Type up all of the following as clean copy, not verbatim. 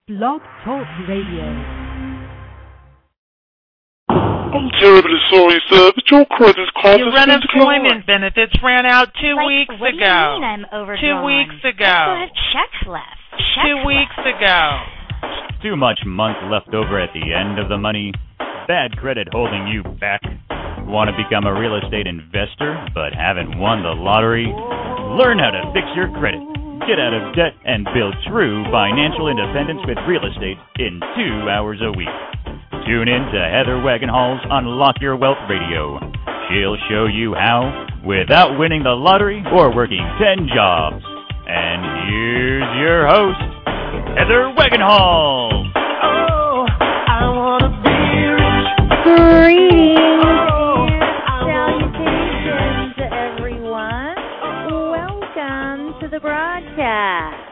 Blog Talk Radio. I'm terribly sorry, sir, but your credit card Your has been unemployment declined. benefits ran out 2 weeks what ago. What do you mean I'm overdrawn? 2 weeks ago. I still have checks left. 2 weeks ago. Too much month left over at the end of the money. Bad credit holding you back. Want to become a real estate investor but haven't won the lottery? Learn how to fix your credit. Get out of debt and build true financial independence with real estate in 2 hours a week. Tune in to Heather Wagenhall's Unlock Your Wealth Radio. She'll show you how without winning the lottery or working 10 jobs. And here's your host, Heather Wagenhall. Oh, I want to be rich. Greetings and salutations to everyone. Welcome to the broadcast.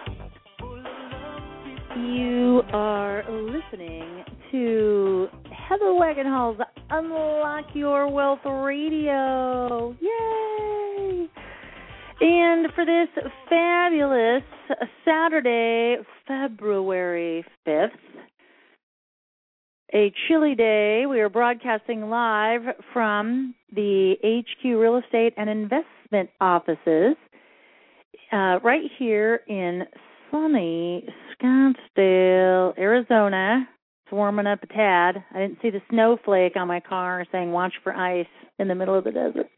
You are listening to Heather Wagenhall's Unlock Your Wealth Radio. Yay! And for this fabulous Saturday, February 5th, a chilly day, we are broadcasting live from the HQ Real Estate and Investment offices right here in sunny Scottsdale, Arizona. It's warming up a tad. I didn't see the snowflake on my car saying watch for ice in the middle of the desert.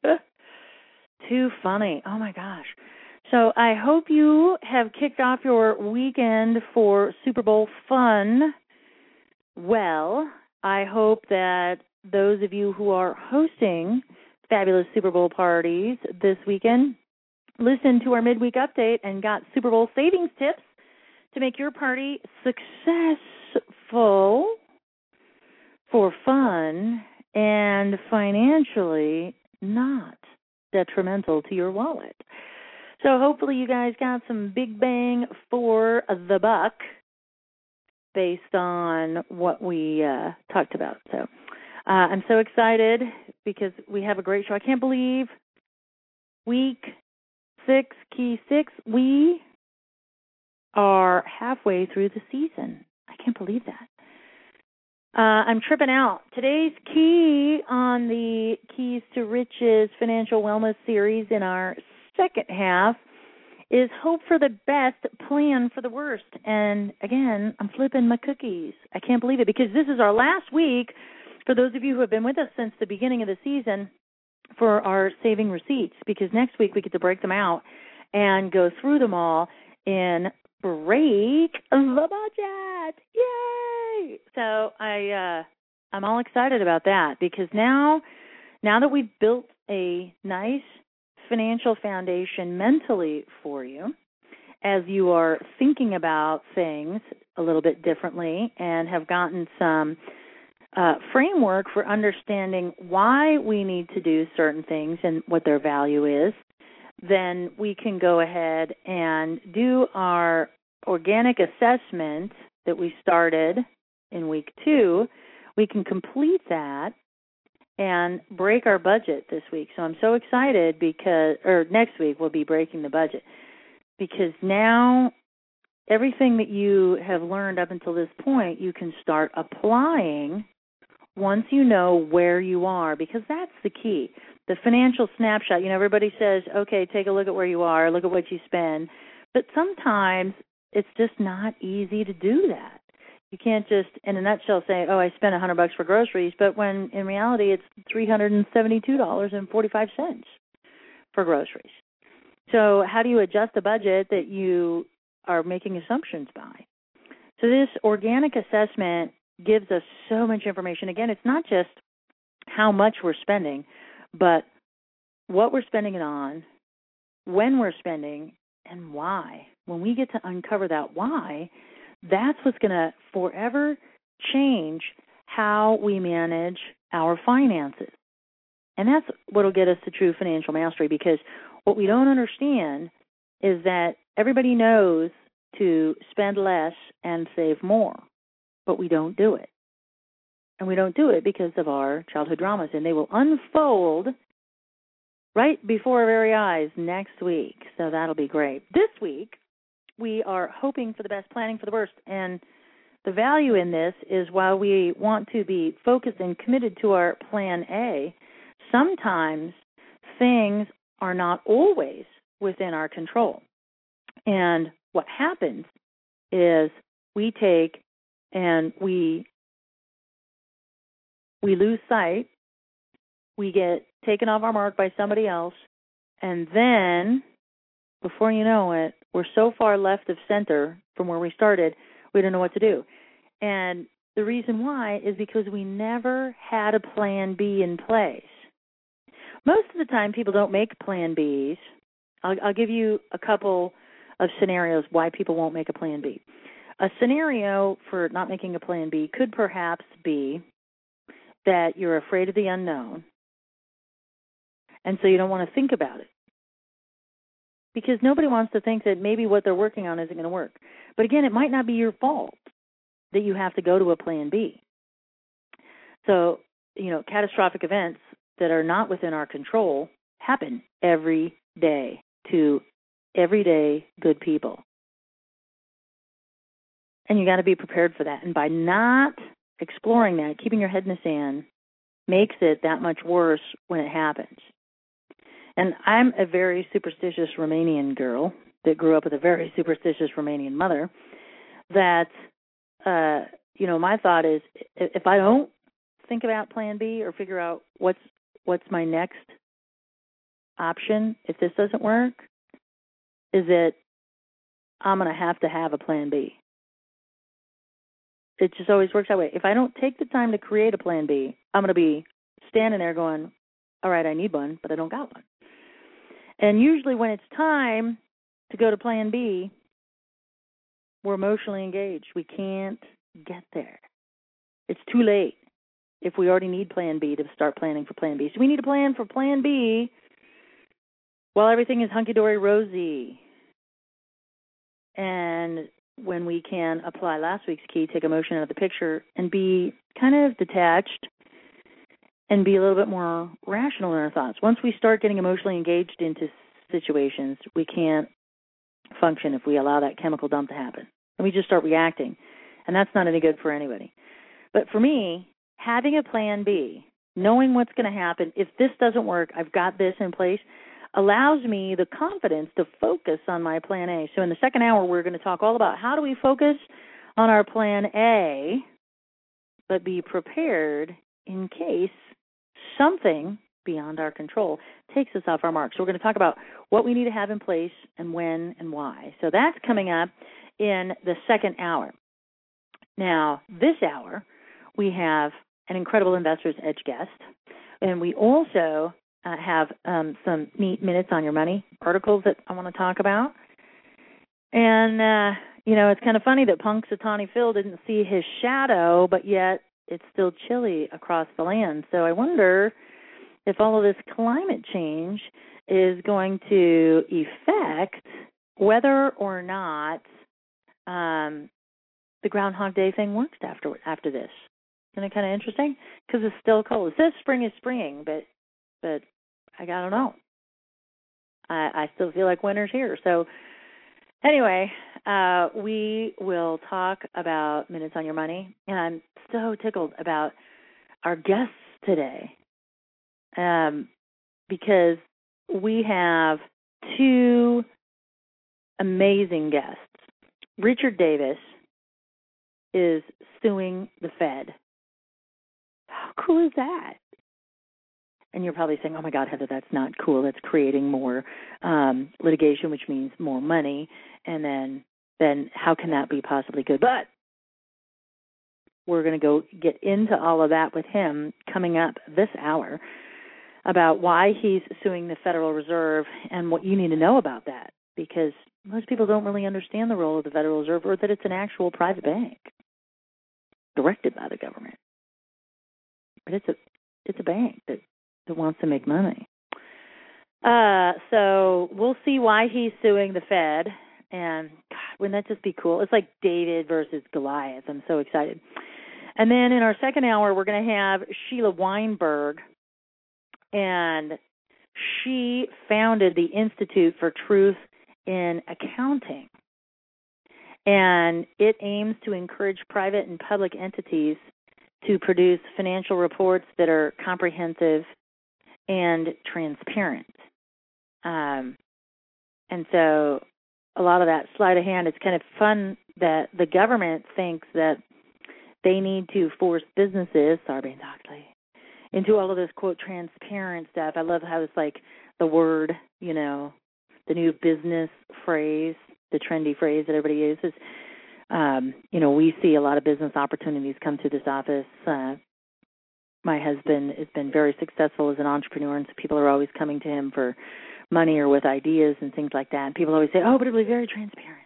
Too funny. Oh, my gosh. So I hope you have kicked off your weekend for Super Bowl fun. Well, I hope that those of you who are hosting fabulous Super Bowl parties this weekend listened to our midweek update and got Super Bowl savings tips to make your party successful for fun and financially not detrimental to your wallet. So hopefully you guys got some big bang for the buck based on what we talked about. So I'm so excited because we have a great show. I can't believe week 6, key 6, we are halfway through the season. I can't believe that. I'm tripping out. Today's key on the Keys to Riches Financial Wellness series in our second half is hope for the best, plan for the worst. And again, I'm flipping my cookies. I can't believe it because this is our last week, for those of you who have been with us since the beginning of the season, for our saving receipts, because next week we get to break them out and go through them all in Break the Budget. Yay! So I'm all excited about that because now that we've built a nice financial foundation mentally for you, as you are thinking about things a little bit differently and have gotten some framework for understanding why we need to do certain things and what their value is, then we can go ahead and do our organic assessment that we started in week 2. We can complete that and break our budget this week. So I'm so excited next week we'll be breaking the budget because now everything that you have learned up until this point you can start applying once you know where you are, because that's the key. The financial snapshot, everybody says, okay, take a look at where you are, look at what you spend. But sometimes it's just not easy to do that. You can't just, in a nutshell, say, oh, I spent $100 for groceries, but when in reality it's $372.45 for groceries. So how do you adjust a budget that you are making assumptions by? So this organic assessment gives us so much information. Again, it's not just how much we're spending, but what we're spending it on, when we're spending, and why. When we get to uncover that why, that's what's going to forever change how we manage our finances. And that's what will get us to true financial mastery, because what we don't understand is that everybody knows to spend less and save more, but we don't do it. And we don't do it because of our childhood dramas, and they will unfold right before our very eyes next week. So that'll be great. This week, we are hoping for the best, planning for the worst. And the value in this is while we want to be focused and committed to our plan A, sometimes things are not always within our control. And what happens is we take and we lose sight, we get taken off our mark by somebody else, and then, before you know it, we're so far left of center from where we started, we don't know what to do. And the reason why is because we never had a plan B in place. Most of the time, people don't make plan Bs. I'll give you a couple of scenarios why people won't make a plan B. A scenario for not making a plan B could perhaps be that you're afraid of the unknown, and so you don't want to think about it. Because nobody wants to think that maybe what they're working on isn't going to work. But again, it might not be your fault that you have to go to a plan B. So, catastrophic events that are not within our control happen every day to everyday good people. And you got to be prepared for that. And by not exploring that, keeping your head in the sand, makes it that much worse when it happens. And I'm a very superstitious Romanian girl that grew up with a very superstitious Romanian mother that, my thought is if I don't think about plan B or figure out what's my next option if this doesn't work, is that I'm going to have a plan B. It just always works that way. If I don't take the time to create a plan B, I'm going to be standing there going, all right, I need one, but I don't got one. And usually when it's time to go to plan B, we're emotionally engaged. We can't get there. It's too late if we already need plan B to start planning for plan B. So we need to plan for plan B while everything is hunky-dory rosy. And when we can apply last week's key, take emotion out of the picture and be kind of detached and be a little bit more rational in our thoughts. Once we start getting emotionally engaged into situations, we can't function if we allow that chemical dump to happen. And we just start reacting. And that's not any good for anybody. But for me, having a plan B, knowing what's going to happen, if this doesn't work, I've got this in place, allows me the confidence to focus on my plan A. So in the second hour, we're going to talk all about how do we focus on our plan A, but be prepared in case something beyond our control takes us off our mark. So we're going to talk about what we need to have in place and when and why. So that's coming up in the second hour. Now, this hour, we have an incredible Investor's Edge guest, and we also have some neat Minutes on Your Money articles that I want to talk about. And, it's kind of funny that Punxsutawney Phil didn't see his shadow, but yet it's still chilly across the land. So I wonder if all of this climate change is going to affect whether or not the Groundhog Day thing works after this. Isn't it kind of interesting? Because it's still cold. It says spring is springing, but I don't know. I still feel like winter's here. So anyway, we will talk about Minutes on Your Money, and I'm so tickled about our guests today because we have two amazing guests. Richard Davis is suing the Fed. How cool is that? And you're probably saying, oh, my God, Heather, that's not cool. That's creating more litigation, which means more money. And then how can that be possibly good? But we're going to go get into all of that with him coming up this hour about why he's suing the Federal Reserve and what you need to know about that, because most people don't really understand the role of the Federal Reserve or that it's an actual private bank directed by the government. But it's a bank that wants to make money. So we'll see why he's suing the Fed. And, God, wouldn't that just be cool? It's like David versus Goliath. I'm so excited. And then in our second hour, we're going to have Sheila Weinberg. And she founded the Institute for Truth in Accounting. and it aims to encourage private and public entities to produce financial reports that are comprehensive and transparent. And so a lot of that sleight of hand, it's kind of fun that the government thinks that they need to force businesses, Sarbanes-Oxley, into all of this, quote, transparent stuff. I love how it's like the word, you know, the new business phrase, the trendy phrase that everybody uses. You know, we see a lot of business opportunities come through this office. My husband has been very successful as an entrepreneur, and so people are always coming to him for money or with ideas and things like that. And people always say, oh, but it'll be very transparent.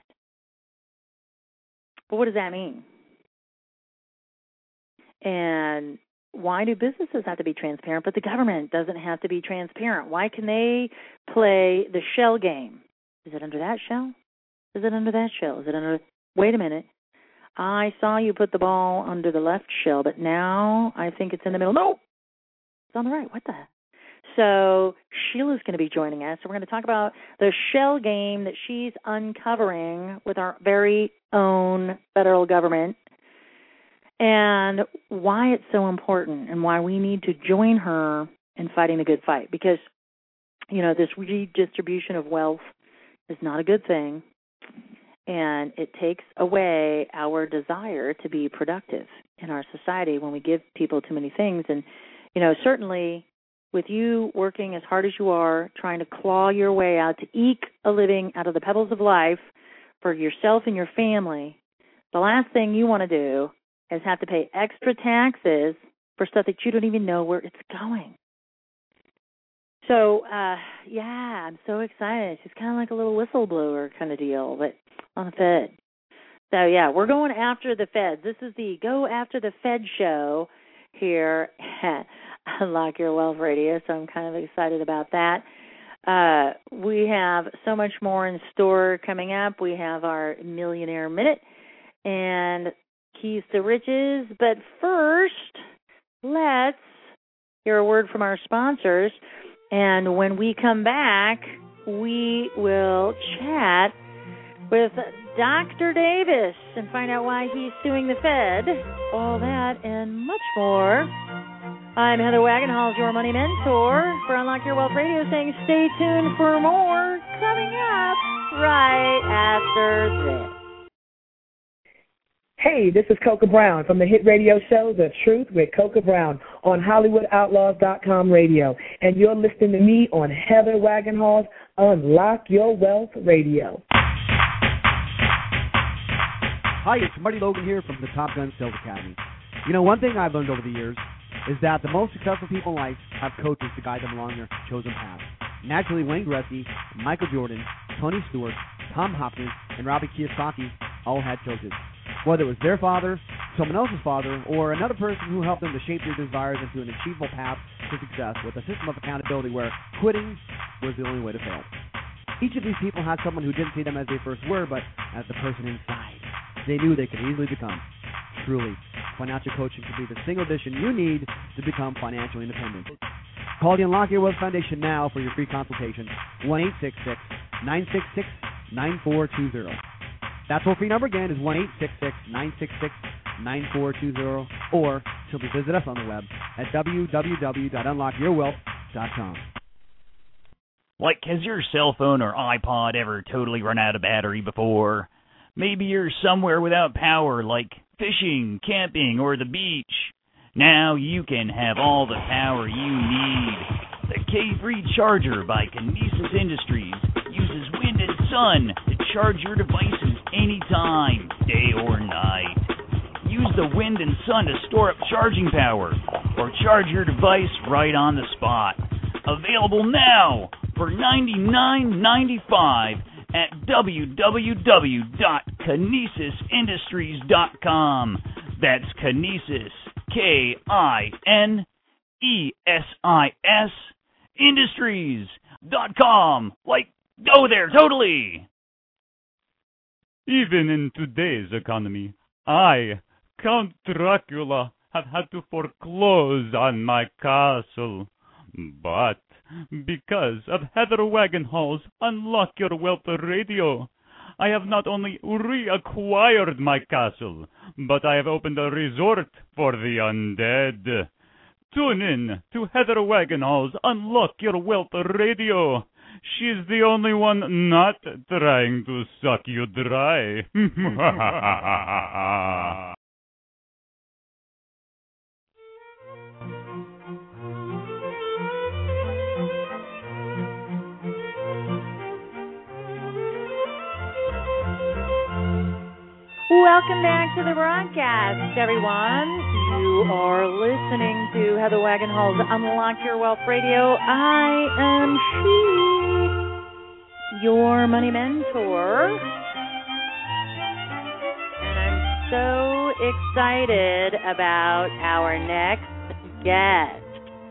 But what does that mean? And why do businesses have to be transparent, but the government doesn't have to be transparent? Why can they play the shell game? Is it under that shell? Is it under that shell? Is it under... Wait a minute. I saw you put the ball under the left shell, but now I think it's in the middle. No, it's on the right. What the heck? So Sheila's going to be joining us. So we're going to talk about the shell game that she's uncovering with our very own federal government and why it's so important and why we need to join her in fighting the good fight. Because, you know, this redistribution of wealth is not a good thing, and it takes away our desire to be productive in our society when we give people too many things. And, you know, certainly with you working as hard as you are, trying to claw your way out to eke a living out of the pebbles of life for yourself and your family, the last thing you want to do is have to pay extra taxes for stuff that you don't even know where it's going. So, yeah, I'm so excited. She's kind of like a little whistleblower kind of deal, but on the Fed. So, yeah, we're going after the Feds. This is the Go After the Fed show here at Unlock Your Wealth Radio, so I'm kind of excited about that. We have so much more in store coming up. We have our Millionaire Minute and Keys to Riches. But first, let's hear a word from our sponsors. And when we come back, we will chat with Dr. Davis and find out why he's suing the Fed. All that and much more. I'm Heather Wagenhals, your money mentor for Unlock Your Wealth Radio, saying stay tuned for more coming up right after this. Hey, this is Coca Brown from the hit radio show The Truth with Coca Brown on HollywoodOutlaws.com radio. And you're listening to me on Heather Wagenhals Unlock Your Wealth Radio. Hi, it's Marty Logan here from the Top Gun Sales Academy. You know, one thing I've learned over the years is that the most successful people in life have coaches to guide them along their chosen path. Naturally, Wayne Gretzky, Michael Jordan, Tony Stewart, Tom Hopkins, and Robert Kiyosaki all had coaches. Whether it was their father, someone else's father, or another person who helped them to shape their desires into an achievable path to success with a system of accountability where quitting was the only way to fail. Each of these people had someone who didn't see them as they first were, but as the person inside they knew they could easily become. Truly, financial coaching can be the single addition you need to become financially independent. Call the Unlock Your Wealth Foundation now for your free consultation, 1-866-966-9420. That toll-free number again is 1-866-966-9420, or simply visit us on the web at www.unlockyourwealth.com. Like, has your cell phone or iPod ever totally run out of battery before? Maybe you're somewhere without power, like fishing, camping, or the beach. Now you can have all the power you need. The K3 Charger by Kinesis Industries uses wind and sun to charge your devices anytime, day or night. Use the wind and sun to store up charging power or charge your device right on the spot. Available now for $99.95 at www.kinesisindustries.com. That's Kinesis, K-I-N-E-S-I-S, Industries.com. Like, go there, totally. Even in today's economy, I, Count Dracula, have had to foreclose on my castle. But because of Heather Wagenhals' Unlock Your Wealth Radio, I have not only reacquired my castle, but I have opened a resort for the undead. Tune in to Heather Wagenhall's Unlock Your Wealth Radio. She's the only one not trying to suck you dry. Welcome back to the broadcast, everyone. You are listening to Heather Wagenhall's Unlock Your Wealth Radio. I am she, your money mentor. And I'm so excited about our next guest,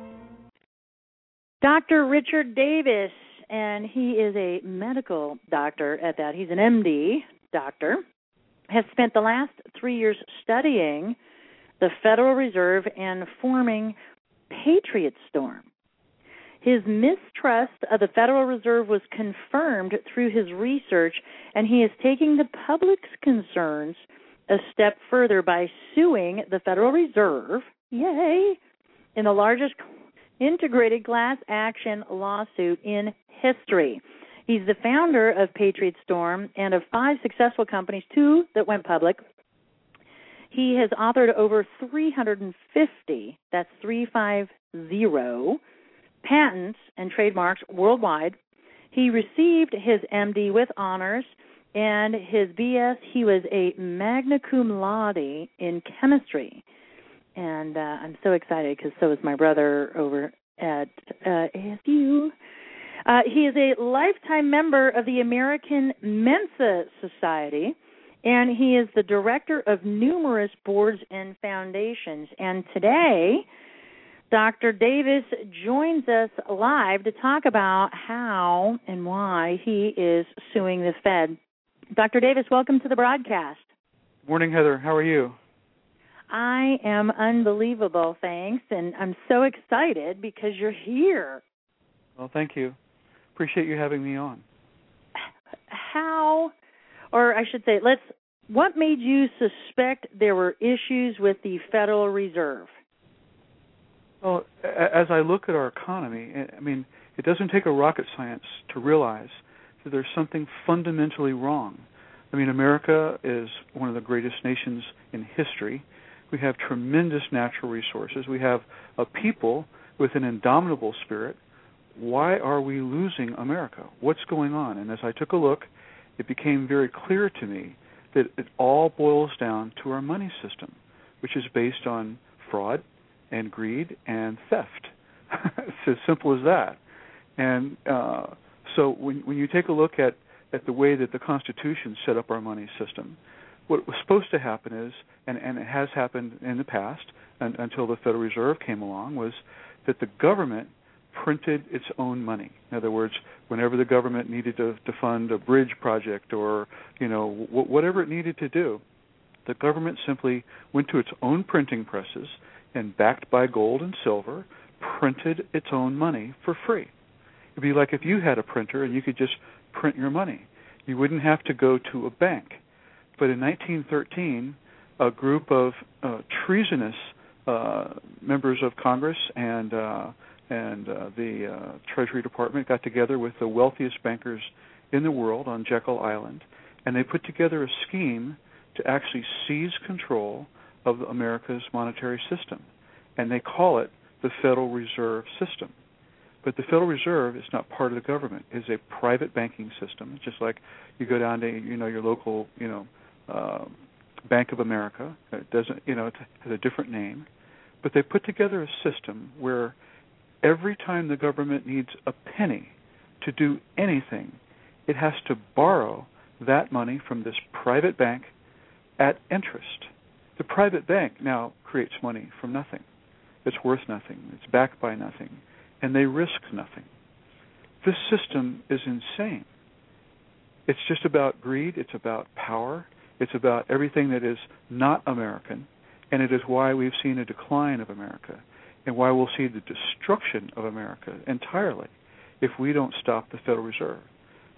Dr. Richard Davis, and he is a medical doctor at that. He's an MD doctor. Has spent the last 3 years studying the Federal Reserve and forming Patriot Storm. His mistrust of the Federal Reserve was confirmed through his research, and he is taking the public's concerns a step further by suing the Federal Reserve, yay, in the largest integrated class action lawsuit in history. He's the founder of Patriot Storm and of 5 successful companies, 2 that went public. He has authored over 350, that's 350, patents and trademarks worldwide. He received his MD with honors, and his BS, he was a magna cum laude in chemistry. And I'm so excited because so is my brother over at ASU. He is a lifetime member of the American Mensa Society, and he is the director of numerous boards and foundations. And today, Dr. Davis joins us live to talk about how and why he is suing the Fed. Dr. Davis, welcome to the broadcast. Morning, Heather. How are you? I am unbelievable, thanks, and I'm so excited because you're here. Well, thank you. Appreciate you having me on. How, or I should say, what made you suspect there were issues with the Federal Reserve? Well, as I look at our economy, I mean, it doesn't take a rocket science to realize that there's something fundamentally wrong. I mean, America is one of the greatest nations in history. We have tremendous natural resources. We have a people with an indomitable spirit. Why are we losing America? What's going on? And as I took a look, it became very clear to me that it all boils down to our money system, which is based on fraud and greed and theft. It's as simple as that. And so when you take a look at the way that the Constitution set up our money system, what was supposed to happen is, and it has happened in the past until the Federal Reserve came along, was that the government printed its own money. In other words, whenever the government needed to fund a bridge project or, whatever it needed to do, the government simply went to its own printing presses and, backed by gold and silver, printed its own money for free. It'd be like if you had a printer and you could just print your money. You wouldn't have to go to a bank. But in 1913, a group of treasonous members of Congress and the Treasury Department got together with the wealthiest bankers in the world on Jekyll Island, and they put together a scheme to actually seize control of America's monetary system. And they call it the Federal Reserve System. But the Federal Reserve is not part of the government. It is a private banking system. It's just like you go down to your local Bank of America. It doesn't it has a different name. But they put together a system where every time the government needs a penny to do anything, it has to borrow that money from this private bank at interest. The private bank now creates money from nothing. It's worth nothing. It's backed by nothing. And they risk nothing. This system is insane. It's just about greed. It's about power. It's about everything that is not American. And it is why we've seen a decline of America and why we'll see the destruction of America entirely if we don't stop the Federal Reserve.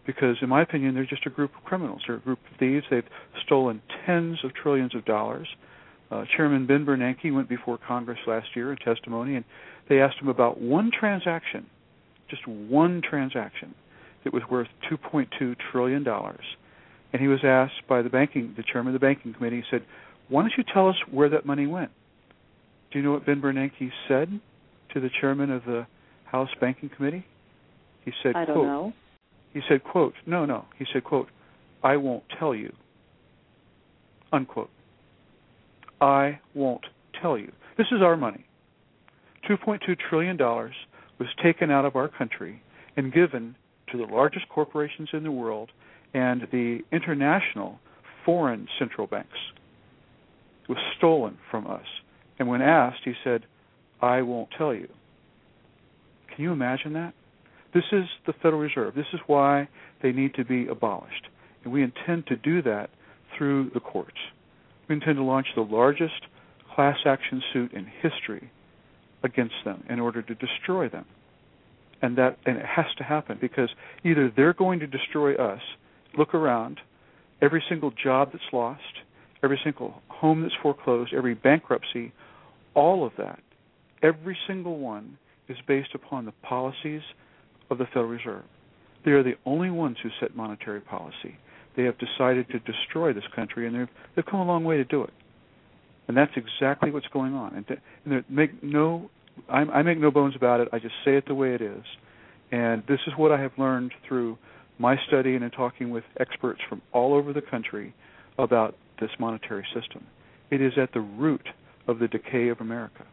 because, in my opinion, they're just a group of criminals. They're a group of thieves. They've stolen tens of trillions of dollars. Chairman Ben Bernanke went before Congress last year in testimony, and they asked him about one transaction, just one transaction, that was worth $2.2 trillion. And he was asked by the chairman of the banking committee, he said, why don't you tell us where that money went? Do you know what Ben Bernanke said to the chairman of the House Banking Committee? He said, I don't quote, know. He said, quote, no. He said, quote, I won't tell you, unquote. I won't tell you. This is our money. $2.2 trillion was taken out of our country and given to the largest corporations in the world and the international foreign central banks. It was stolen from us. And when asked, he said, I won't tell you. Can you imagine that? This is the Federal Reserve. This is why they need to be abolished. And we intend to do that through the courts. We intend to launch the largest class action suit in history against them in order to destroy them. And it has to happen because either they're going to destroy us, look around, every single job that's lost, every single home that's foreclosed, every bankruptcy, all of that, every single one is based upon the policies of the Federal Reserve. They are the only ones who set monetary policy. They have decided to destroy this country, and they've come a long way to do it. And that's exactly what's going on. I make no bones about it. I just say it the way it is. And this is what I have learned through my study and in talking with experts from all over the country about this monetary system. It is at the root of the decay of America.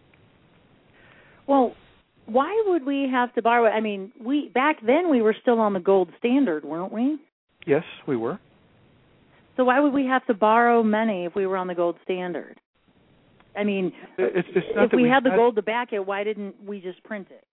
Well, why would we have to borrow? I mean, back then we were still on the gold standard, weren't we? Yes, we were. So why would we have to borrow money if we were on the gold standard? I mean, it's not if that we had the gold to back it, why didn't we just print it?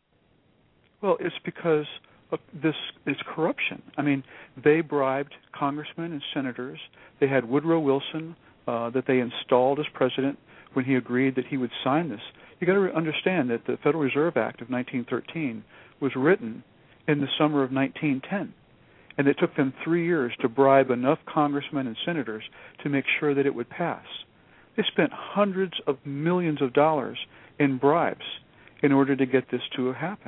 Well, it's because this is corruption. I mean, they bribed congressmen and senators. They had Woodrow Wilson that they installed as president when he agreed that he would sign this. You've got to understand that the Federal Reserve Act of 1913 was written in the summer of 1910. And it took them 3 years to bribe enough congressmen and senators to make sure that it would pass. They spent hundreds of millions of dollars in bribes in order to get this to happen.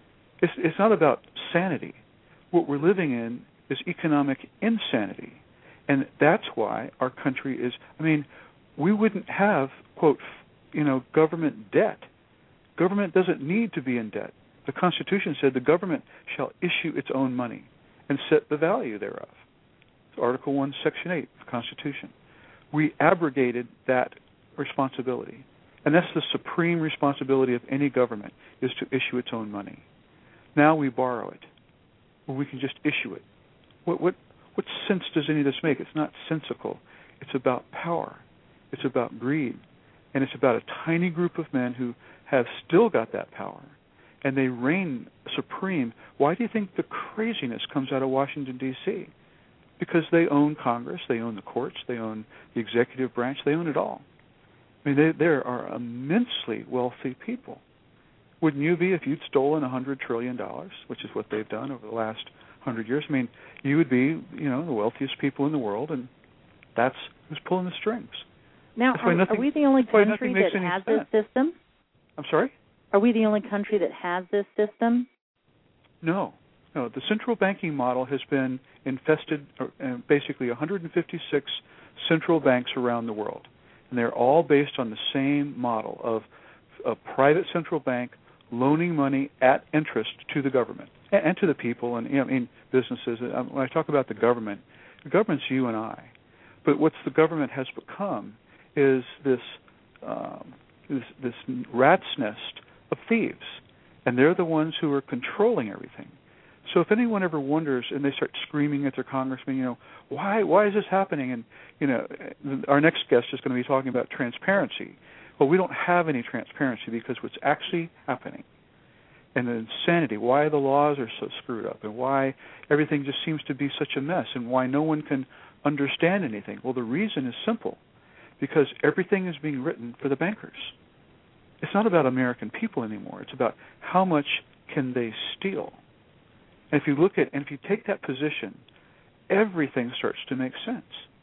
It's not about sanity. What we're living in is economic insanity. And that's why our country is, we wouldn't have, quote, government debt. Government doesn't need to be in debt. The Constitution said the government shall issue its own money and set the value thereof. It's Article 1, Section 8 of the Constitution. We abrogated that responsibility. And that's the supreme responsibility of any government, is to issue its own money. Now we borrow it, or we can just issue it. What sense does any of this make? It's not sensical. It's about power. It's about greed. And it's about a tiny group of men who have still got that power. And they reign supreme. Why do you think the craziness comes out of Washington, D.C.? Because they own Congress, they own the courts, they own the executive branch, they own it all. They are immensely wealthy people. Wouldn't you be if you'd stolen $100 trillion, which is what they've done over the last 100 years? You would be, the wealthiest people in the world, and that's who's pulling the strings. Now, are we the only country that has this system? I'm sorry? Are we the only country that has this system? No. The central banking model has been infested, basically 156 central banks around the world. And they're all based on the same model of a private central bank loaning money at interest to the government and to the people and businesses. When I talk about the government's you and I. But what the government has become is this rat's nest of thieves, and they're the ones who are controlling everything. So if anyone ever wonders, and they start screaming at their congressman, why is this happening? And our next guest is going to be talking about transparency. Well, we don't have any transparency because what's actually happening, and the insanity, why the laws are so screwed up, and why everything just seems to be such a mess, and why no one can understand anything. Well, the reason is simple, because everything is being written for the bankers. It's not about American people anymore. It's about how much can they steal. And if you take that position, everything starts to make sense.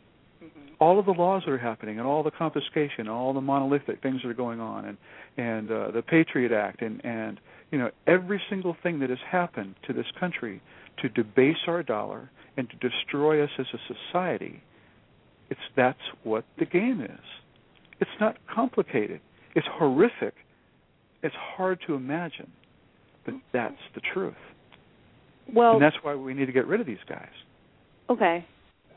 All of the laws that are happening, and all the confiscation, and all the monolithic things that are going on, and the Patriot Act, and every single thing that has happened to this country to debase our dollar and to destroy us as a society, that's what the game is. It's not complicated. It's horrific. It's hard to imagine, but that's the truth. Well, and that's why we need to get rid of these guys. Okay.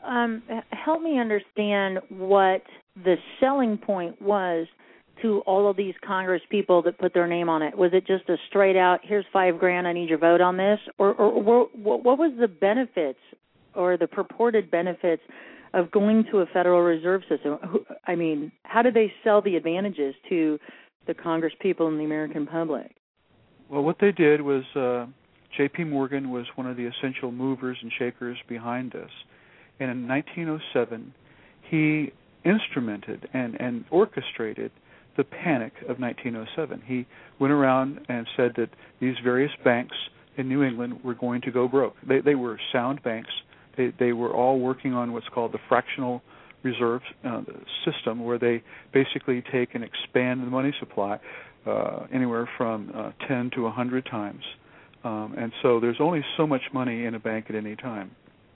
Help me understand what the selling point was to all of these Congress people that put their name on it. Was it just a straight out, here's $5,000, I need your vote on this? Or what was the benefits or the purported benefits of going to a Federal Reserve System? I mean, how did they sell the advantages to the Congress people and the American public? Well, what they did was J.P. Morgan was one of the essential movers and shakers behind this. And in 1907, he instrumented and orchestrated the panic of 1907. He went around and said that these various banks in New England were going to go broke. They were sound banks. They were all working on what's called the fractional reserve system, where they basically take and expand the money supply anywhere from 10 to 100 times. And so there's only so much money in a bank at any time.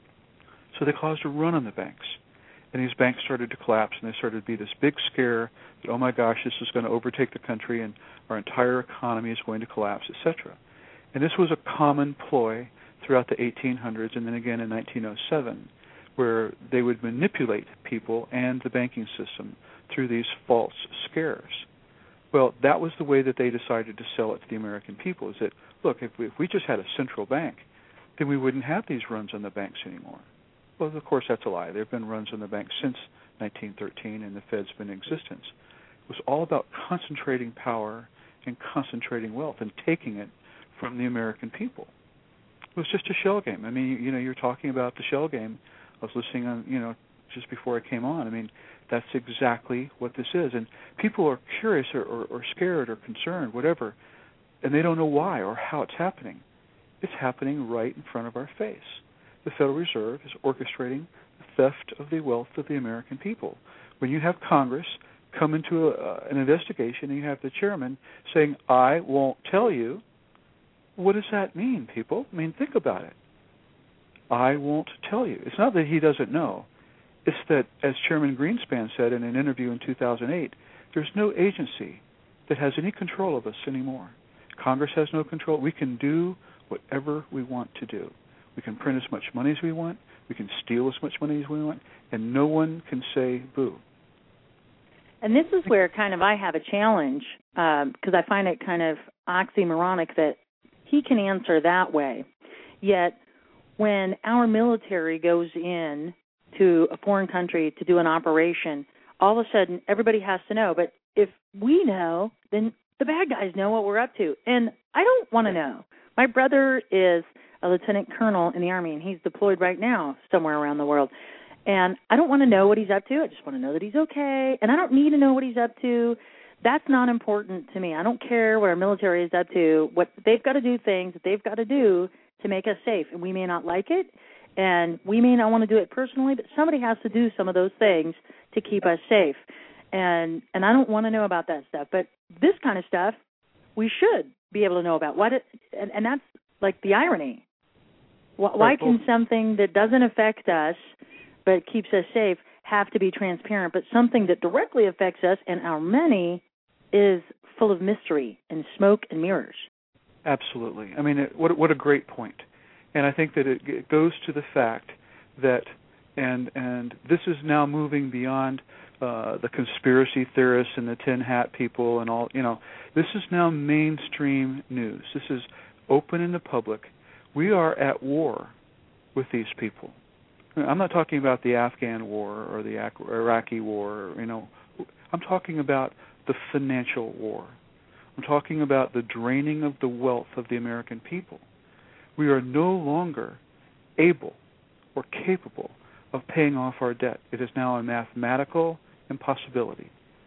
So they caused a run on the banks. And these banks started to collapse, and there started to be this big scare that, oh my gosh, this is going to overtake the country and our entire economy is going to collapse, etc. And this was a common ploy throughout the 1800s and then again in 1907, where they would manipulate people and the banking system through these false scares. Well, that was the way that they decided to sell it to the American people, is that, look, if we just had a central bank, then we wouldn't have these runs on the banks anymore. Well, of course, that's a lie. There have been runs on the banks since 1913, and the Fed's been in existence. It was all about concentrating power and concentrating wealth and taking it from the American people. It was just a shell game. I mean, you're talking about the shell game. I was listening on, just before I came on. I mean, that's exactly what this is. And people are curious or scared or concerned, whatever, and they don't know why or how it's happening. It's happening right in front of our face. The Federal Reserve is orchestrating the theft of the wealth of the American people. When you have Congress come into an investigation and you have the chairman saying, I won't tell you, what does that mean, people? I mean, think about it. I won't tell you. It's not that he doesn't know. It's that, as Chairman Greenspan said in an interview in 2008, there's no agency that has any control of us anymore. Congress has no control. We can do whatever we want to do. We can print as much money as we want. We can steal as much money as we want. And no one can say boo. And this is where kind of I have a challenge, because I find it kind of oxymoronic that he can answer that way. Yet when our military goes in to a foreign country to do an operation, all of a sudden everybody has to know. But if we know, then the bad guys know what we're up to. And I don't want to know. My brother is a lieutenant colonel in the Army, and he's deployed right now somewhere around the world. And I don't want to know what he's up to. I just want to know that he's okay. And I don't need to know what he's up to. That's not important to me. I don't care what our military is up to. What they've got to do things that they've got to do to make us safe. And we may not like it, and we may not want to do it personally, but somebody has to do some of those things to keep us safe. And I don't want to know about that stuff. But this kind of stuff, we should be able to know about. And that's like the irony. Why can something that doesn't affect us but keeps us safe have to be transparent, but something that directly affects us and our money is full of mystery and smoke and mirrors? Absolutely. I mean, what a great point. And I think that it goes to the fact that, and this is now moving beyond the conspiracy theorists and the tin hat people and all, this is now mainstream news. This is open in the public. We are at war with these people. I'm not talking about the Afghan war or the Iraqi war. I'm talking about the financial war. I'm talking about the draining of the wealth of the American people. We are no longer able or capable of paying off our debt. It is now a mathematical impossibility.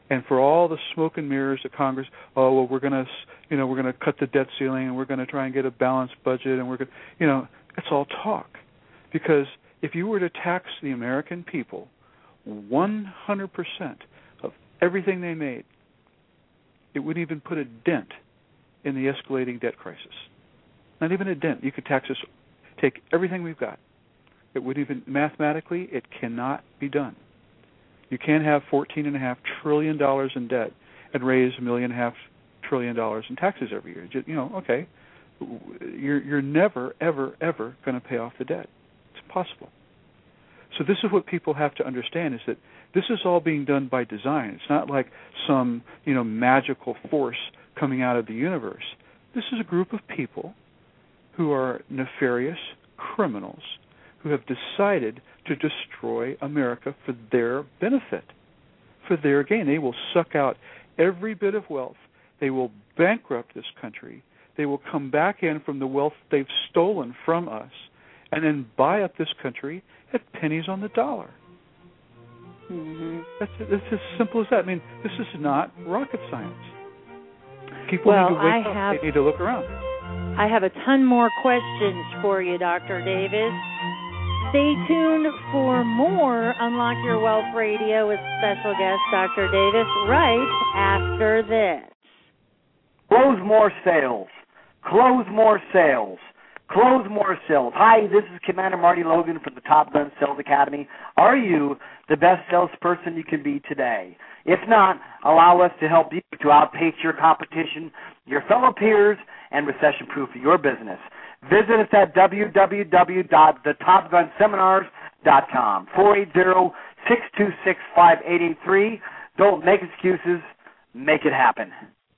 And for all the smoke and mirrors at Congress, we're going to cut the debt ceiling, and we're going to try and get a balanced budget, and we're going it's all talk. Because if you were to tax the American people 100% of everything they made, it wouldn't even put a dent in the escalating debt crisis. Not even a dent. You could tax us, take everything we've got. It would even, mathematically, it cannot be done. You can't have $14.5 trillion in debt and raise $1.5 trillion in taxes every year. Okay, you're never, ever, ever going to pay off the debt. It's impossible. So this is what people have to understand, is that this is all being done by design. It's not like some, magical force coming out of the universe. This is a group of people who are nefarious criminals who have decided to destroy America for their benefit, for their gain. They will suck out every bit of wealth. They will bankrupt this country. They will come back in from the wealth they've stolen from us and then buy up this country at pennies on the dollar. Mm-hmm. That's as simple as that. I mean, this is not rocket science. People need to wake up. They need to look around. I have a ton more questions for you, Dr. Davis. Stay tuned for more Unlock Your Wealth Radio with special guest Dr. Davis right after this. Close more sales. Close more sales. Close more sales. Hi, this is Commander Marty Logan from the Top Gun Sales Academy. Are you the best salesperson you can be today? If not, allow us to help you to outpace your competition, your fellow peers, and recession-proof your business. Visit us at www.thetopgunseminars.com, 480-626-5883. Don't make excuses. Make it happen.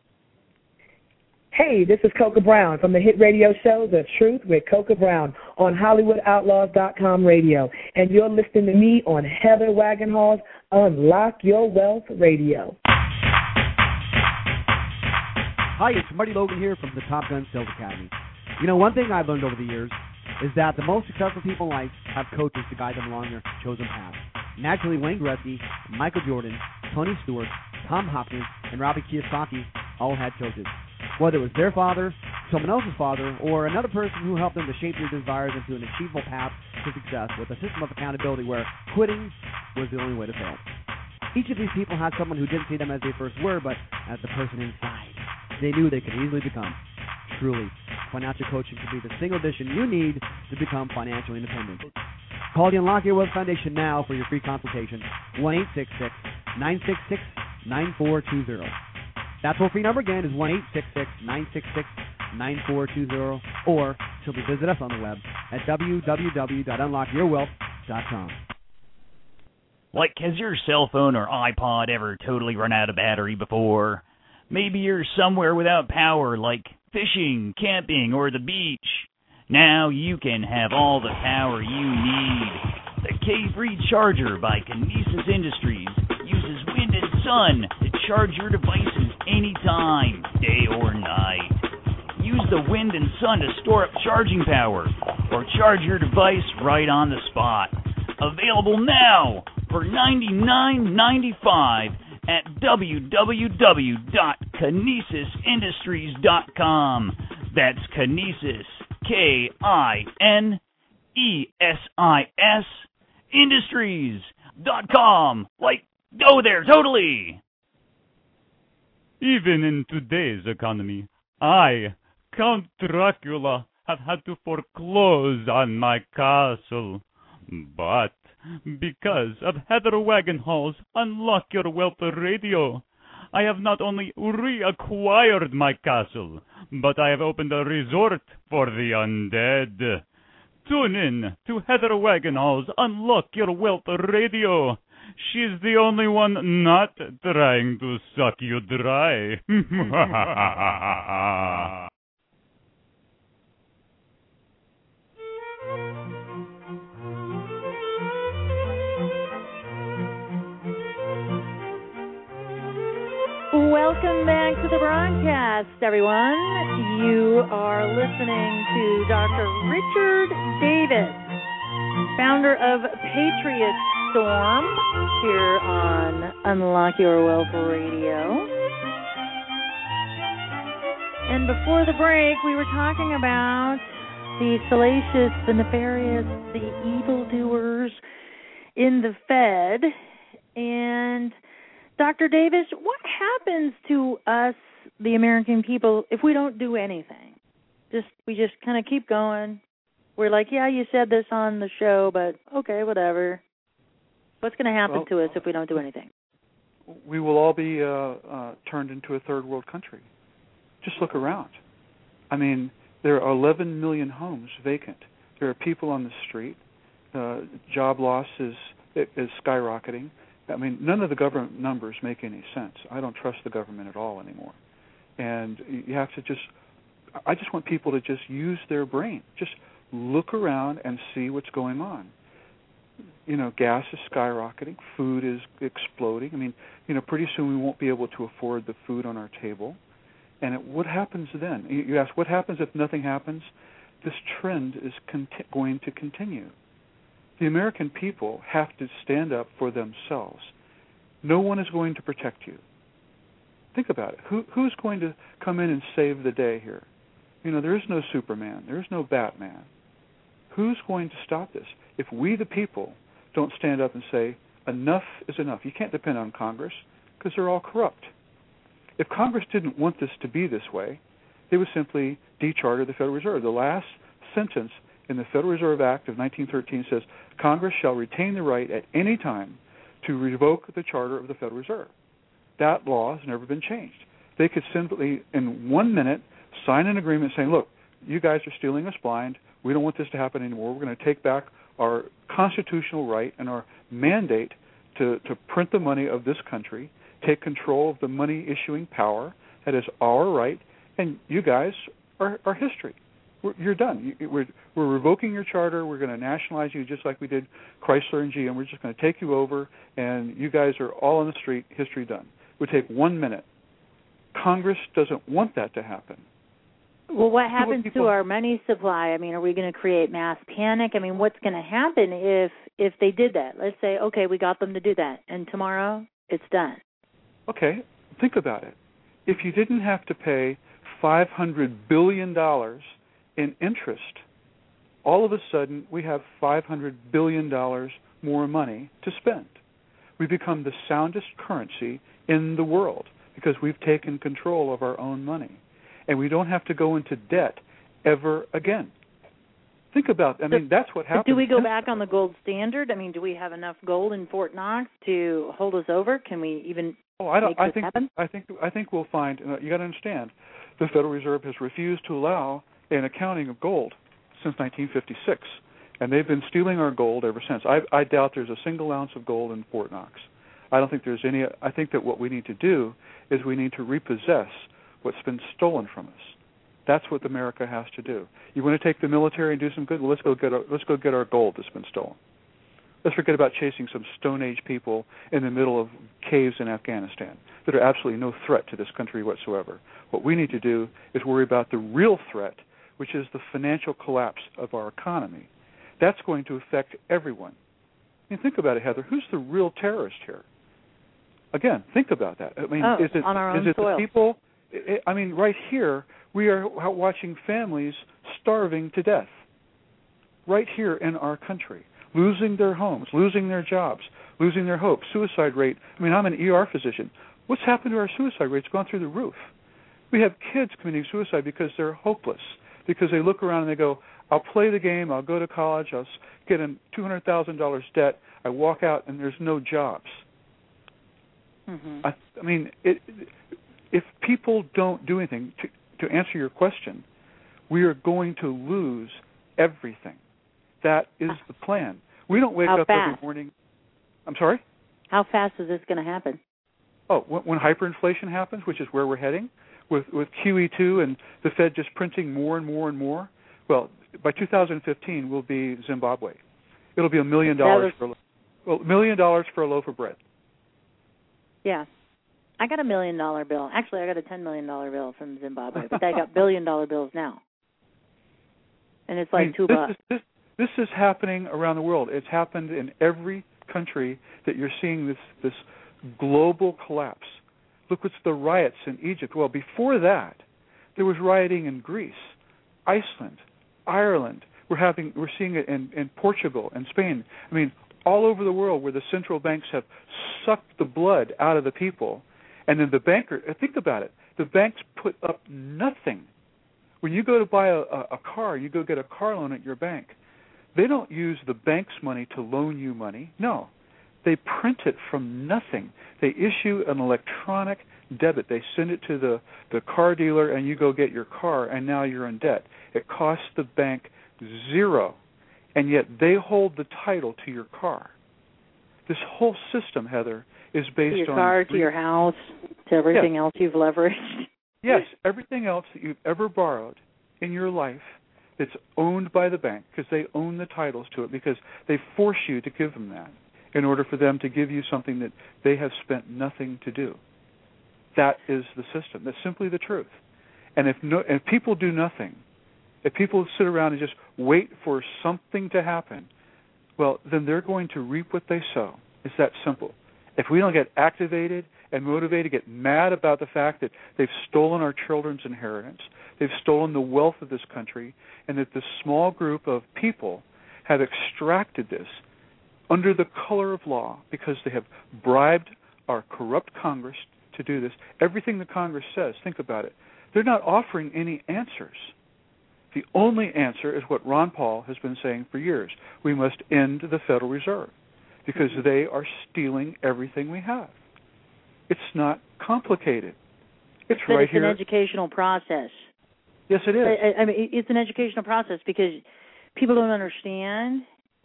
Hey, this is Coca Brown from the hit radio show The Truth with Coca Brown on HollywoodOutlaws.com radio. And you're listening to me on Heather Wagenhall's Unlock Your Wealth Radio. Hi, it's Marty Logan here from the Top Gun Sales Academy. One thing I've learned over the years is that the most successful people in life have coaches to guide them along their chosen path. Naturally, Wayne Gretzky, Michael Jordan, Tony Stewart, Tom Hopkins, and Robbie Kiyosaki all had coaches. Whether it was their father, someone else's father, or another person who helped them to shape their desires into an achievable path to success with a system of accountability where quitting was the only way to fail. Each of these people had someone who didn't see them as they first were, but as the person inside they knew they could easily become. Truly, financial coaching can be the single addition you need to become financially independent. Call the Unlock Your Wealth Foundation now for your free consultation, 1-866-966-9420. That toll-free number again is 1-866-966-9420, or simply visit us on the web at www.unlockyourwealth.com. Like, has your cell phone or iPod ever totally run out of battery before? Maybe you're somewhere without power, like fishing, camping, or the beach. Now you can have all the power you need. The K-Free Charger by Kinesis Industries uses wind and sun to charge your devices anytime, day or night. Use the wind and sun to store up charging power or charge your device right on the spot. Available now for $99.95 at www.kinesisindustries.com. That's Kinesis, K-I-N-E-S-I-S, Industries.com. Like, go there, totally. Even in today's economy, I, Count Dracula, have had to foreclose on my castle. But because of Heather Wagenhall's Unlock Your Wealth Radio, I have not only reacquired my castle, but I have opened a resort for the undead. Tune in to Heather Wagenhall's Unlock Your Wealth Radio. She's the only one not trying to suck you dry. Welcome back to the broadcast, everyone. You are listening to Dr. Richard Davis, founder of Patriot Storm, here on Unlock Your Wealth Radio. And before the break, we were talking about the salacious, the nefarious, the evildoers in the Fed. And Dr. Davis, what happens to us, the American people, if we don't do anything? We just kind of keep going. We're like, yeah, you said this on the show, but okay, whatever. What's going to happen to us if we don't do anything? We will all be turned into a third world country. Just look around. I mean, there are 11 million homes vacant. There are people on the street. Job loss is skyrocketing. I mean, none of the government numbers make any sense. I don't trust the government at all anymore. And you have to I just want people to just use their brain. Just look around and see what's going on. You know, gas is skyrocketing. Food is exploding. I mean, you know, pretty soon we won't be able to afford the food on our table. And what happens then? You ask, what happens if nothing happens? This trend is going to continue. The American people have to stand up for themselves. No one is going to protect you. Think about it. Who's going to come in and save the day here? You know, there is no Superman. There is no Batman. Who's going to stop this? If we, the people, don't stand up and say, enough is enough. You can't depend on Congress because they're all corrupt. If Congress didn't want this to be this way, they would simply decharter the Federal Reserve. The last sentence in the Federal Reserve Act of 1913 says, Congress shall retain the right at any time to revoke the charter of the Federal Reserve. That law has never been changed. They could simply, in 1 minute, sign an agreement saying, look, you guys are stealing us blind. We don't want this to happen anymore. We're going to take back our constitutional right and our mandate to print the money of this country, take control of the money-issuing power. That is our right, and you guys are history. You're done. We're revoking your charter. We're going to nationalize you just like we did Chrysler and GM. We're just going to take you over, and you guys are all on the street. History done. It would take 1 minute. Congress doesn't want that to happen. Well, what happens to our money supply? I mean, are we going to create mass panic? I mean, what's going to happen if they did that? Let's say, okay, we got them to do that, and tomorrow it's done. Okay, think about it. If you didn't have to pay $500 billion in interest, all of a sudden we have $500 billion more money to spend. We become the soundest currency in the world because we've taken control of our own money. And we don't have to go into debt ever again. Think about, that's what happens. Do we go back on the gold standard? I mean, do we have enough gold in Fort Knox to hold us over? Can we even make this happen? I think we'll find, you got to understand, the Federal Reserve has refused to allow an accounting of gold since 1956. And they've been stealing our gold ever since. I doubt there's a single ounce of gold in Fort Knox. I don't think there's any. I think that what we need to do is we need to repossess what's been stolen from us. That's what America has to do. You want to take the military and do some good? Well, let's go get our gold that's been stolen. Let's forget about chasing some Stone Age people in the middle of caves in Afghanistan that are absolutely no threat to this country whatsoever. What we need to do is worry about the real threat, which is the financial collapse of our economy. That's going to affect everyone. I mean, think about it, Heather. Who's the real terrorist here? Again, think about that. I mean, is it on our own soil. The people? I mean, right here, we are watching families starving to death. Right here in our country, losing their homes, losing their jobs, losing their hope, suicide rate. I mean, I'm an ER physician. What's happened to our suicide rate? It's gone through the roof. We have kids committing suicide because they're hopeless, because they look around and they go, I'll play the game, I'll go to college, I'll get in $200,000 debt, I walk out and there's no jobs. Mm-hmm. I mean, if people don't do anything, to answer your question, we are going to lose everything. That is the plan. We don't wake up every morning. I'm sorry? How fast is this going to happen? Oh, when hyperinflation happens, which is where we're heading, with QE2 and the Fed just printing more and more and more, well, by 2015 we'll be Zimbabwe. It'll be $1 million $1 million for a loaf of bread. Yeah. I got $1 million bill. Actually, I got a $10 million bill from Zimbabwe, but I got $1 billion bills now. And it's like $2. This is happening around the world. It's happened in every country that you're seeing this global collapse. Look what's the riots in Egypt. Well, before that, there was rioting in Greece, Iceland, Ireland. We're seeing it in Portugal and Spain. I mean, all over the world where the central banks have sucked the blood out of the people. And then think about it, the banks put up nothing. When you go to buy a car, you go get a car loan at your bank, they don't use the bank's money to loan you money. No, they print it from nothing. They issue an electronic debit. They send it to the car dealer, and you go get your car, and now you're in debt. It costs the bank zero, and yet they hold the title to your car. This whole system, Heather, is based on... To your car, to your house, to everything else you've leveraged. Yes, everything else that you've ever borrowed in your life that's owned by the bank, because they own the titles to it, because they force you to give them that in order for them to give you something that they have spent nothing to do. That is the system. That's simply the truth. And if people do nothing, if people sit around and just wait for something to happen, well, then they're going to reap what they sow. It's that simple. If we don't get activated and motivated, get mad about the fact that they've stolen our children's inheritance, they've stolen the wealth of this country, and that this small group of people have extracted this under the color of law because they have bribed our corrupt Congress to do this. Everything the Congress says, think about it, they're not offering any answers. The only answer is what Ron Paul has been saying for years. We must end the Federal Reserve because they are stealing everything we have. It's not complicated. It's right here. It's an educational process. Yes, it is. I mean, it's an educational process because people don't understand,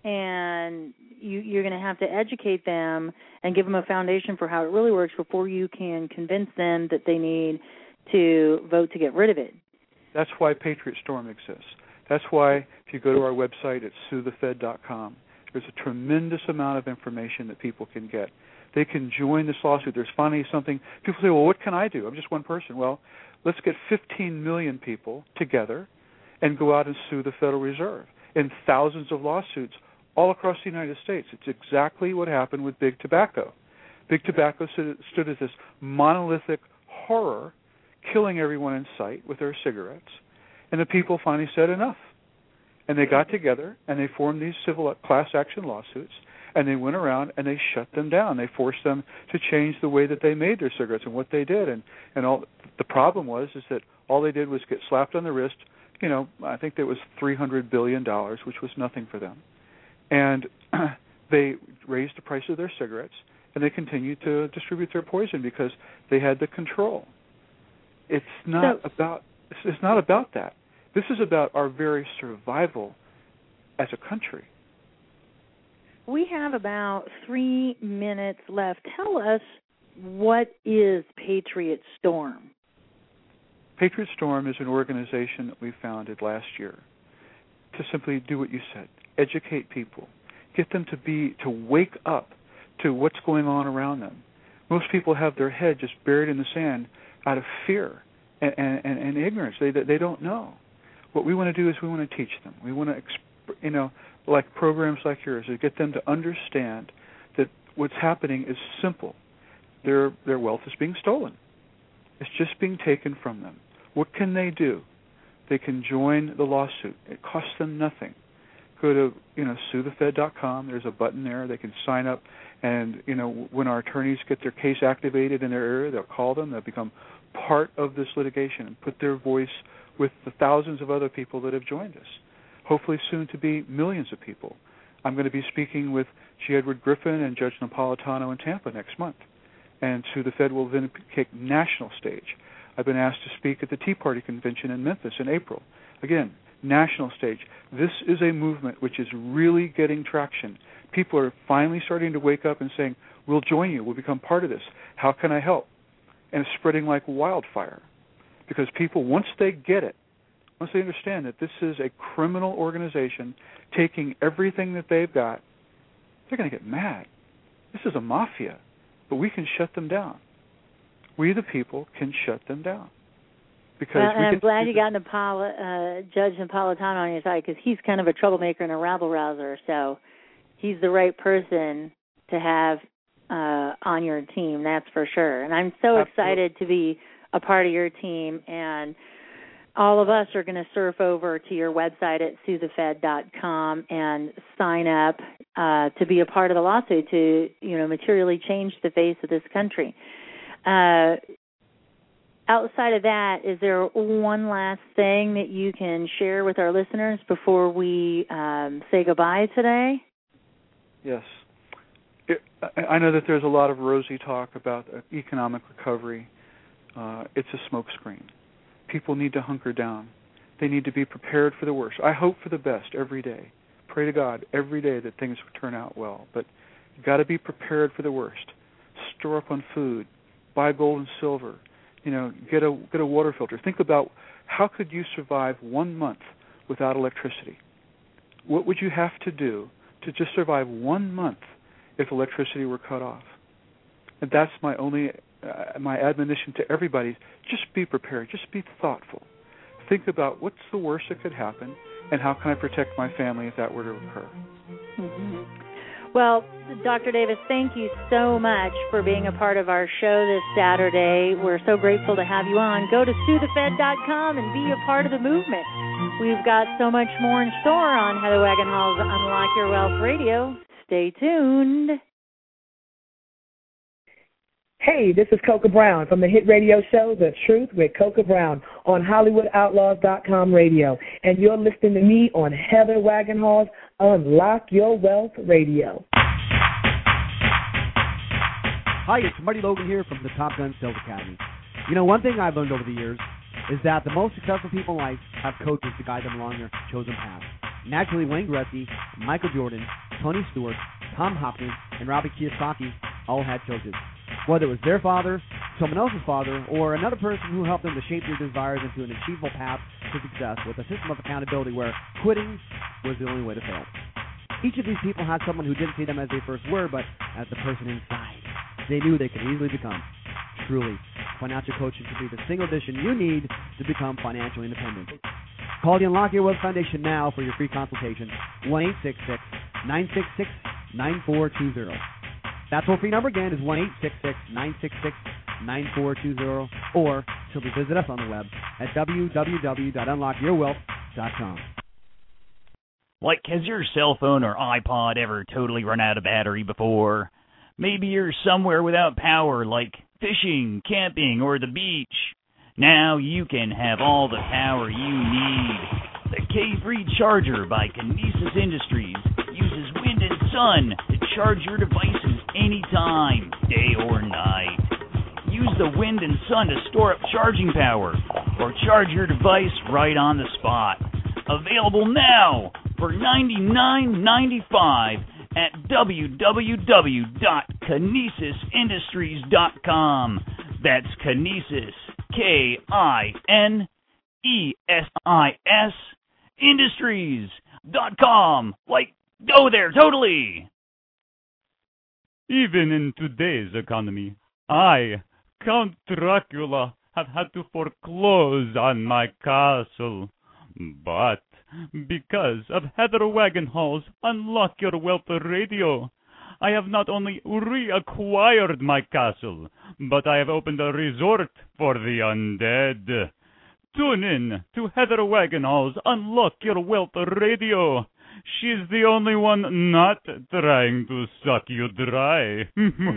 and you're going to have to educate them and give them a foundation for how it really works before you can convince them that they need to vote to get rid of it. That's why Patriot Storm exists. That's why if you go to our website at suethefed.com, there's a tremendous amount of information that people can get. They can join this lawsuit. There's finally something. People say, well, what can I do? I'm just one person. Well, let's get 15 million people together and go out and sue the Federal Reserve in thousands of lawsuits all across the United States. It's exactly what happened with Big Tobacco. Big Tobacco stood as this monolithic horror, killing everyone in sight with their cigarettes, and the people finally said enough. And they got together and they formed these civil class action lawsuits, and they went around and they shut them down. They forced them to change the way that they made their cigarettes and what they did. And all the problem was that all they did was get slapped on the wrist. You know, I think there was $300 billion, which was nothing for them. And they raised the price of their cigarettes, and they continued to distribute their poison because they had the control. It's not about that. This is about our very survival as a country. We have about 3 minutes left. Tell us, what is Patriot Storm? Patriot Storm is an organization that we founded last year to simply do what you said, educate people, get them to wake up to what's going on around them. Most people have their head just buried in the sand out of fear and ignorance. They don't know. What we want to do is we want to teach them. We want to, like programs like yours, to get them to understand that what's happening is simple. Their wealth is being stolen. It's just being taken from them. What can they do? They can join the lawsuit. It costs them nothing. Go to suethefed.com. There's a button there. They can sign up, and when our attorneys get their case activated in their area, they'll call them. They'll become part of this litigation and put their voice with the thousands of other people that have joined us. Hopefully soon to be millions of people. I'm going to be speaking with G. Edward Griffin and Judge Napolitano in Tampa next month, and Sue the Fed will then take national stage. I've been asked to speak at the Tea Party Convention in Memphis in April. Again, national stage. This is a movement which is really getting traction. People are finally starting to wake up and saying, we'll join you, we'll become part of this. How can I help? And it's spreading like wildfire. Because people, once they get it, once they understand that this is a criminal organization taking everything that they've got, they're going to get mad. This is a mafia, but we can shut them down. We, the people, can shut them down. Because I'm glad you got Judge Napolitano on your side, because he's kind of a troublemaker and a rabble-rouser, so he's the right person to have on your team, that's for sure. And I'm so excited to be a part of your team, and all of us are going to surf over to your website at suethefed.com and sign up to be a part of the lawsuit to, materially change the face of this country. Outside of that, is there one last thing that you can share with our listeners before we say goodbye today? Yes. I know that there's a lot of rosy talk about economic recovery. It's a smokescreen. People need to hunker down. They need to be prepared for the worst. I hope for the best every day. Pray to God every day that things turn out well. But you've got to be prepared for the worst. Store up on food. Buy gold and silver. Get a water filter. Think about how could you survive 1 month without electricity? What would you have to do to just survive 1 month if electricity were cut off? And that's my admonition to everybody. Just be prepared. Just be thoughtful. Think about what's the worst that could happen, and how can I protect my family if that were to occur. Mm-hmm. Well, Dr. Davis, thank you so much for being a part of our show this Saturday. We're so grateful to have you on. Go to suethefed.com and be a part of the movement. We've got so much more in store on Heather Wagenhall's Unlock Your Wealth Radio. Stay tuned. Hey, this is Coca Brown from the hit radio show The Truth with Coca Brown on HollywoodOutlaws.com radio. And you're listening to me on Heather Wagenhall's Unlock Your Wealth Radio. Hi, it's Marty Logan here from the Top Gun Sales Academy. One thing I've learned over the years is that the most successful people in life have coaches to guide them along their chosen path. Naturally, Wayne Gretzky, Michael Jordan, Tony Stewart, Tom Hopkins, and Robert Kiyosaki all had coaches. Whether it was their father, someone else's father, or another person who helped them to shape their desires into an achievable path to success with a system of accountability where quitting was the only way to fail. Each of these people had someone who didn't see them as they first were, but as the person inside they knew they could easily become. Truly, financial coaching could be the single addition you need to become financially independent. Call the Unlock Your Wealth Foundation now for your free consultation, 1-866-966-9420. That toll-free number again is 1-866-966-9420, or simply visit us on the web at www.unlockyourwealth.com. Like, has your cell phone or iPod ever totally run out of battery before? Maybe you're somewhere without power, like fishing, camping, or the beach. Now you can have all the power you need. The K3 Charger by Kinesis Industries uses wind and sun to charge your devices anytime, day or night. Use the wind and sun to store up charging power or charge your device right on the spot. Available now for $99.95 at www.kinesisindustries.com. That's Kinesis, K-I-N-E-S-I-S, Industries.com. Like, go there, totally. Even in today's economy, I, Count Dracula, have had to foreclose on my castle. But because of Heather Wagenhall's Unlock Your Wealth Radio, I have not only reacquired my castle, but I have opened a resort for the undead. Tune in to Heather Wagenhall's Unlock Your Wealth Radio. She's the only one not trying to suck you dry.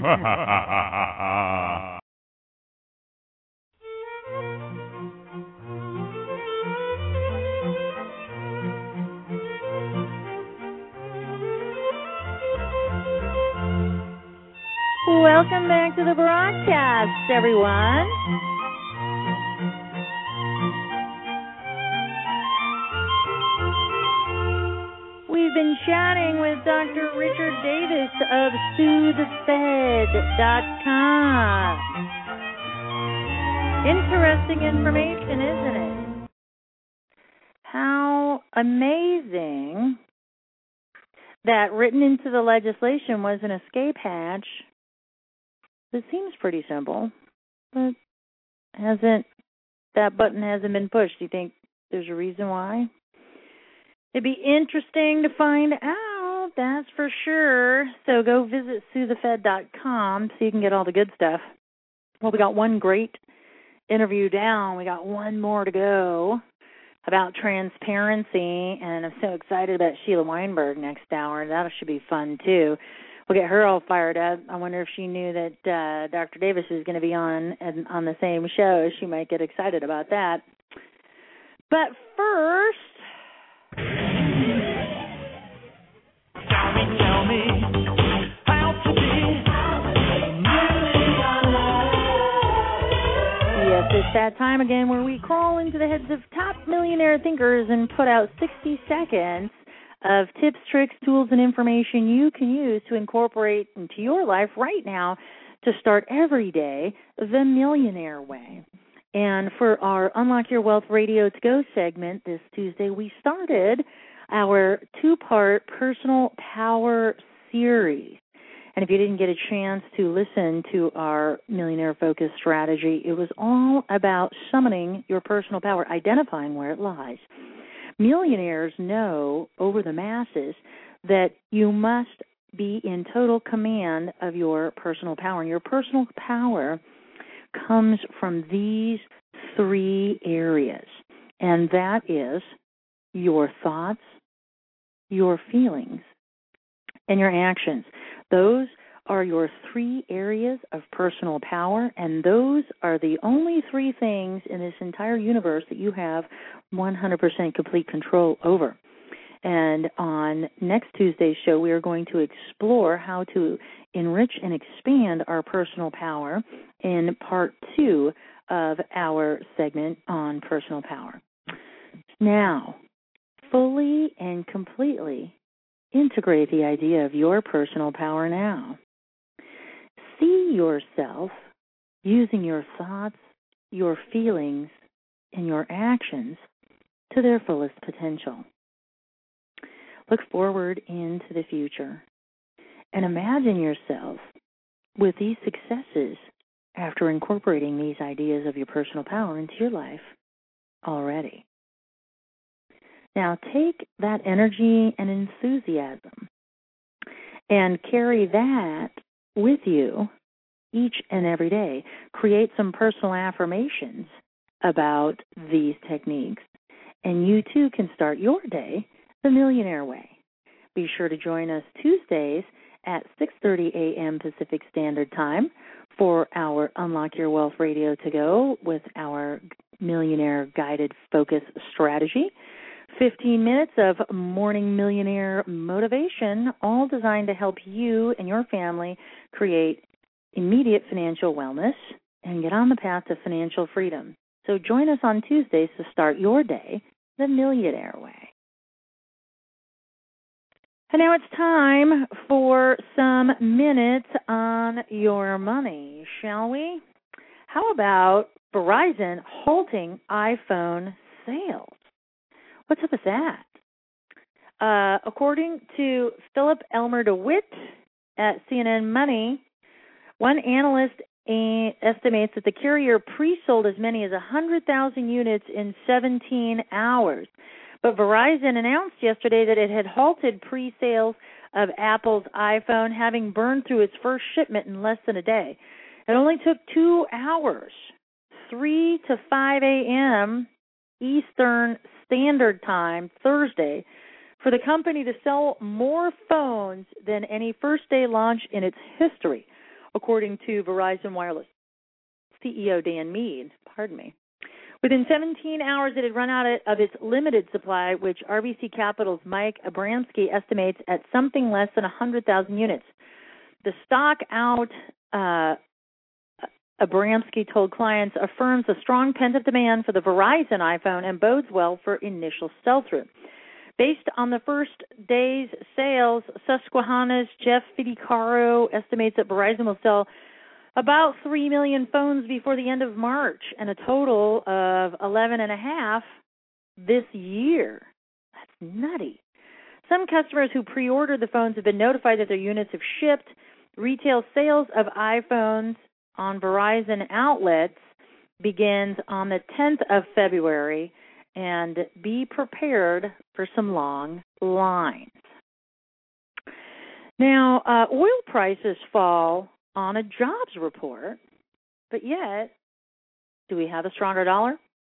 Welcome back to the broadcast, everyone. We've been chatting with Dr. Richard Davis of SueTheFed.com. Interesting information, isn't it? How amazing that written into the legislation was an escape hatch. It seems pretty simple, but that button hasn't been pushed. Do you think there's a reason why? It'd be interesting to find out. that's for sure. So go visit SueTheFed.com so you can get all the good stuff. Well, we got one great interview down. We got one more to go about transparency, and I'm so excited about Sheila Weinberg next hour. That should be fun, too. We'll get her all fired up. I wonder if she knew that Dr. Davis is going to be on the same show. She might get excited about that. But first, tell me how to be Yes, it's that time again where we crawl into the heads of top millionaire thinkers and put out 60 seconds of tips, tricks, tools, and information you can use to incorporate into your life right now to start every day the millionaire way. And for our Unlock Your Wealth Radio to Go segment this Tuesday, we started our two-part personal power series. And if you didn't get a chance to listen to our millionaire focus strategy, it was all about summoning your personal power, identifying where it lies. Millionaires know over the masses that you must be in total command of your personal power. And your personal power comes from these three areas, and that is your thoughts, your feelings, and your actions. Those are your three areas of personal power, and those are the only three things in this entire universe that you have 100% complete control over. And on next Tuesday's show, we are going to explore how to enrich and expand our personal power in part 2 of our segment on personal power. Now, fully and completely integrate the idea of your personal power now. See yourself using your thoughts, your feelings, and your actions to their fullest potential. Look forward into the future and imagine yourself with these successes after incorporating these ideas of your personal power into your life already. Now take that energy and enthusiasm and carry that with you each and every day. Create some personal affirmations about these techniques, and you too can start your day the millionaire way. Be sure to join us Tuesdays at 6:30 a.m. Pacific Standard Time for our Unlock Your Wealth Radio to Go with our Millionaire Guided Focus Strategy. 15 minutes of morning millionaire motivation, all designed to help you and your family create immediate financial wellness and get on the path to financial freedom. So join us on Tuesdays to start your day the millionaire way. And now it's time for some minutes on your money, shall we? How about Verizon halting iPhone sales? What's up with that? According to Philip Elmer DeWitt at CNN Money, one analyst estimates that the carrier pre-sold as many as 100,000 units in 17 hours. But Verizon announced yesterday that it had halted pre-sales of Apple's iPhone, having burned through its first shipment in less than a day. It only took 2 hours, 3 to 5 a.m. Eastern Standard Time, Thursday, for the company to sell more phones than any first-day launch in its history, according to Verizon Wireless CEO Dan Mead. Within 17 hours, it had run out of its limited supply, which RBC Capital's Mike Abramsky estimates at something less than 100,000 units. The stock out, Abramsky told clients, affirms a strong pent-up demand for the Verizon iPhone and bodes well for initial sell-through. Based on the first day's sales, Susquehanna's Jeff Fidicaro estimates that Verizon will sell about 3 million phones before the end of March and a total of 11.5 this year. That's nutty. Some customers who pre-ordered the phones have been notified that their units have shipped. Retail sales of iPhones on Verizon outlets begins on the 10th of February, and be prepared for some long lines. Now, oil prices fall on a jobs report, but yet, do we have a stronger dollar?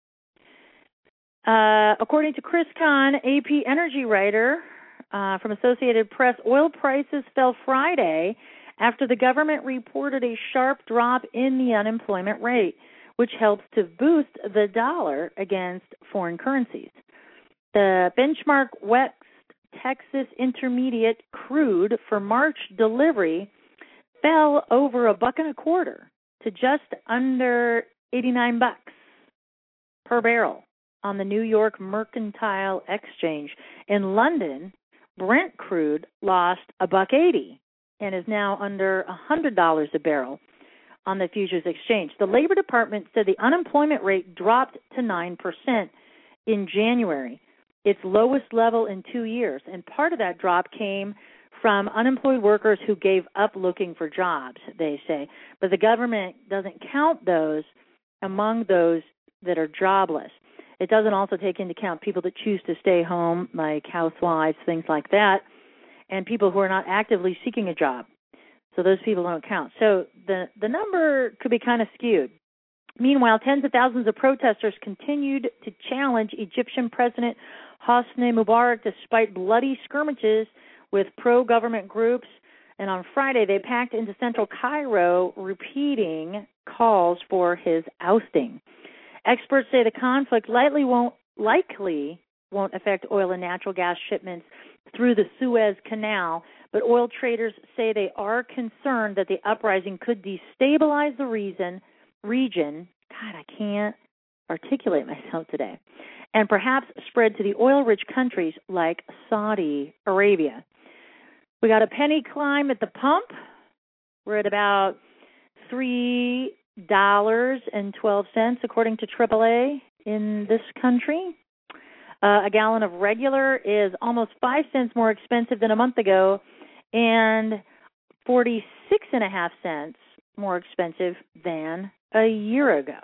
According to Chris Kahn, AP energy writer from Associated Press, oil prices fell Friday after the government reported a sharp drop in the unemployment rate, which helps to boost the dollar against foreign currencies. The benchmark West Texas Intermediate crude for March delivery fell over $1.25 to just under $89 per barrel on the New York Mercantile Exchange. In London, Brent crude lost $1.80 and is now under $100 a barrel on the futures exchange. The Labor Department said the unemployment rate dropped to 9% in January, its lowest level in 2 years, and part of that drop came from unemployed workers who gave up looking for jobs, they say. But the government doesn't count those among those that are jobless. It doesn't also take into account people that choose to stay home, like housewives, things like that, and people who are not actively seeking a job. So those people don't count. So the number could be kind of skewed. Meanwhile, tens of thousands of protesters continued to challenge Egyptian President Hosni Mubarak despite bloody skirmishes with pro-government groups. And on Friday, they packed into central Cairo, repeating calls for his ousting. Experts say the conflict likely won't affect oil and natural gas shipments through the Suez Canal, but oil traders say they are concerned that the uprising could destabilize the region. God, I can't articulate myself today. And perhaps spread to the oil-rich countries like Saudi Arabia. We got a penny climb at the pump. We're at about $3.12, according to AAA in this country. A gallon of regular is almost 5 cents more expensive than a month ago and 46.5 cents more expensive than a year ago.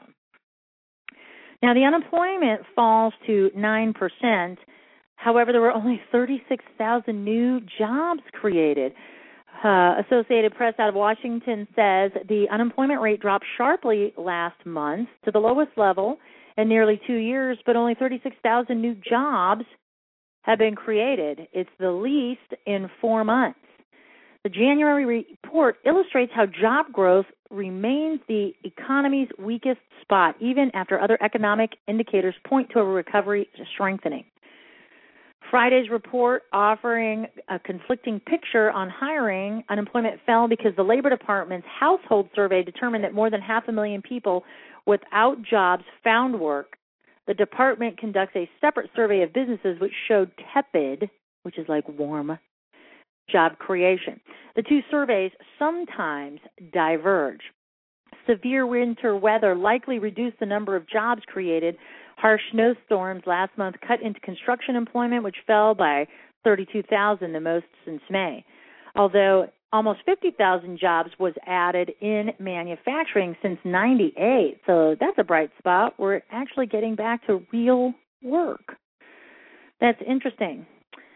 Now, the unemployment falls to 9%. However, there were only 36,000 new jobs created. Associated Press out of Washington says the unemployment rate dropped sharply last month to the lowest level in nearly 2 years, but only 36,000 new jobs have been created. It's the least in 4 months. The January report illustrates how job growth remains the economy's weakest spot, even after other economic indicators point to a recovery strengthening. Friday's report, offering a conflicting picture on hiring, unemployment fell because the Labor Department's household survey determined that more than 500,000 people without jobs found work. The department conducts a separate survey of businesses which showed tepid, which is like warm, job creation. The two surveys sometimes diverge. Severe winter weather likely reduced the number of jobs created. Harsh snowstorms last month cut into construction employment, which fell by 32,000, the most since May. Although almost 50,000 jobs was added in manufacturing since 98, so that's a bright spot. We're actually getting back to real work. That's interesting.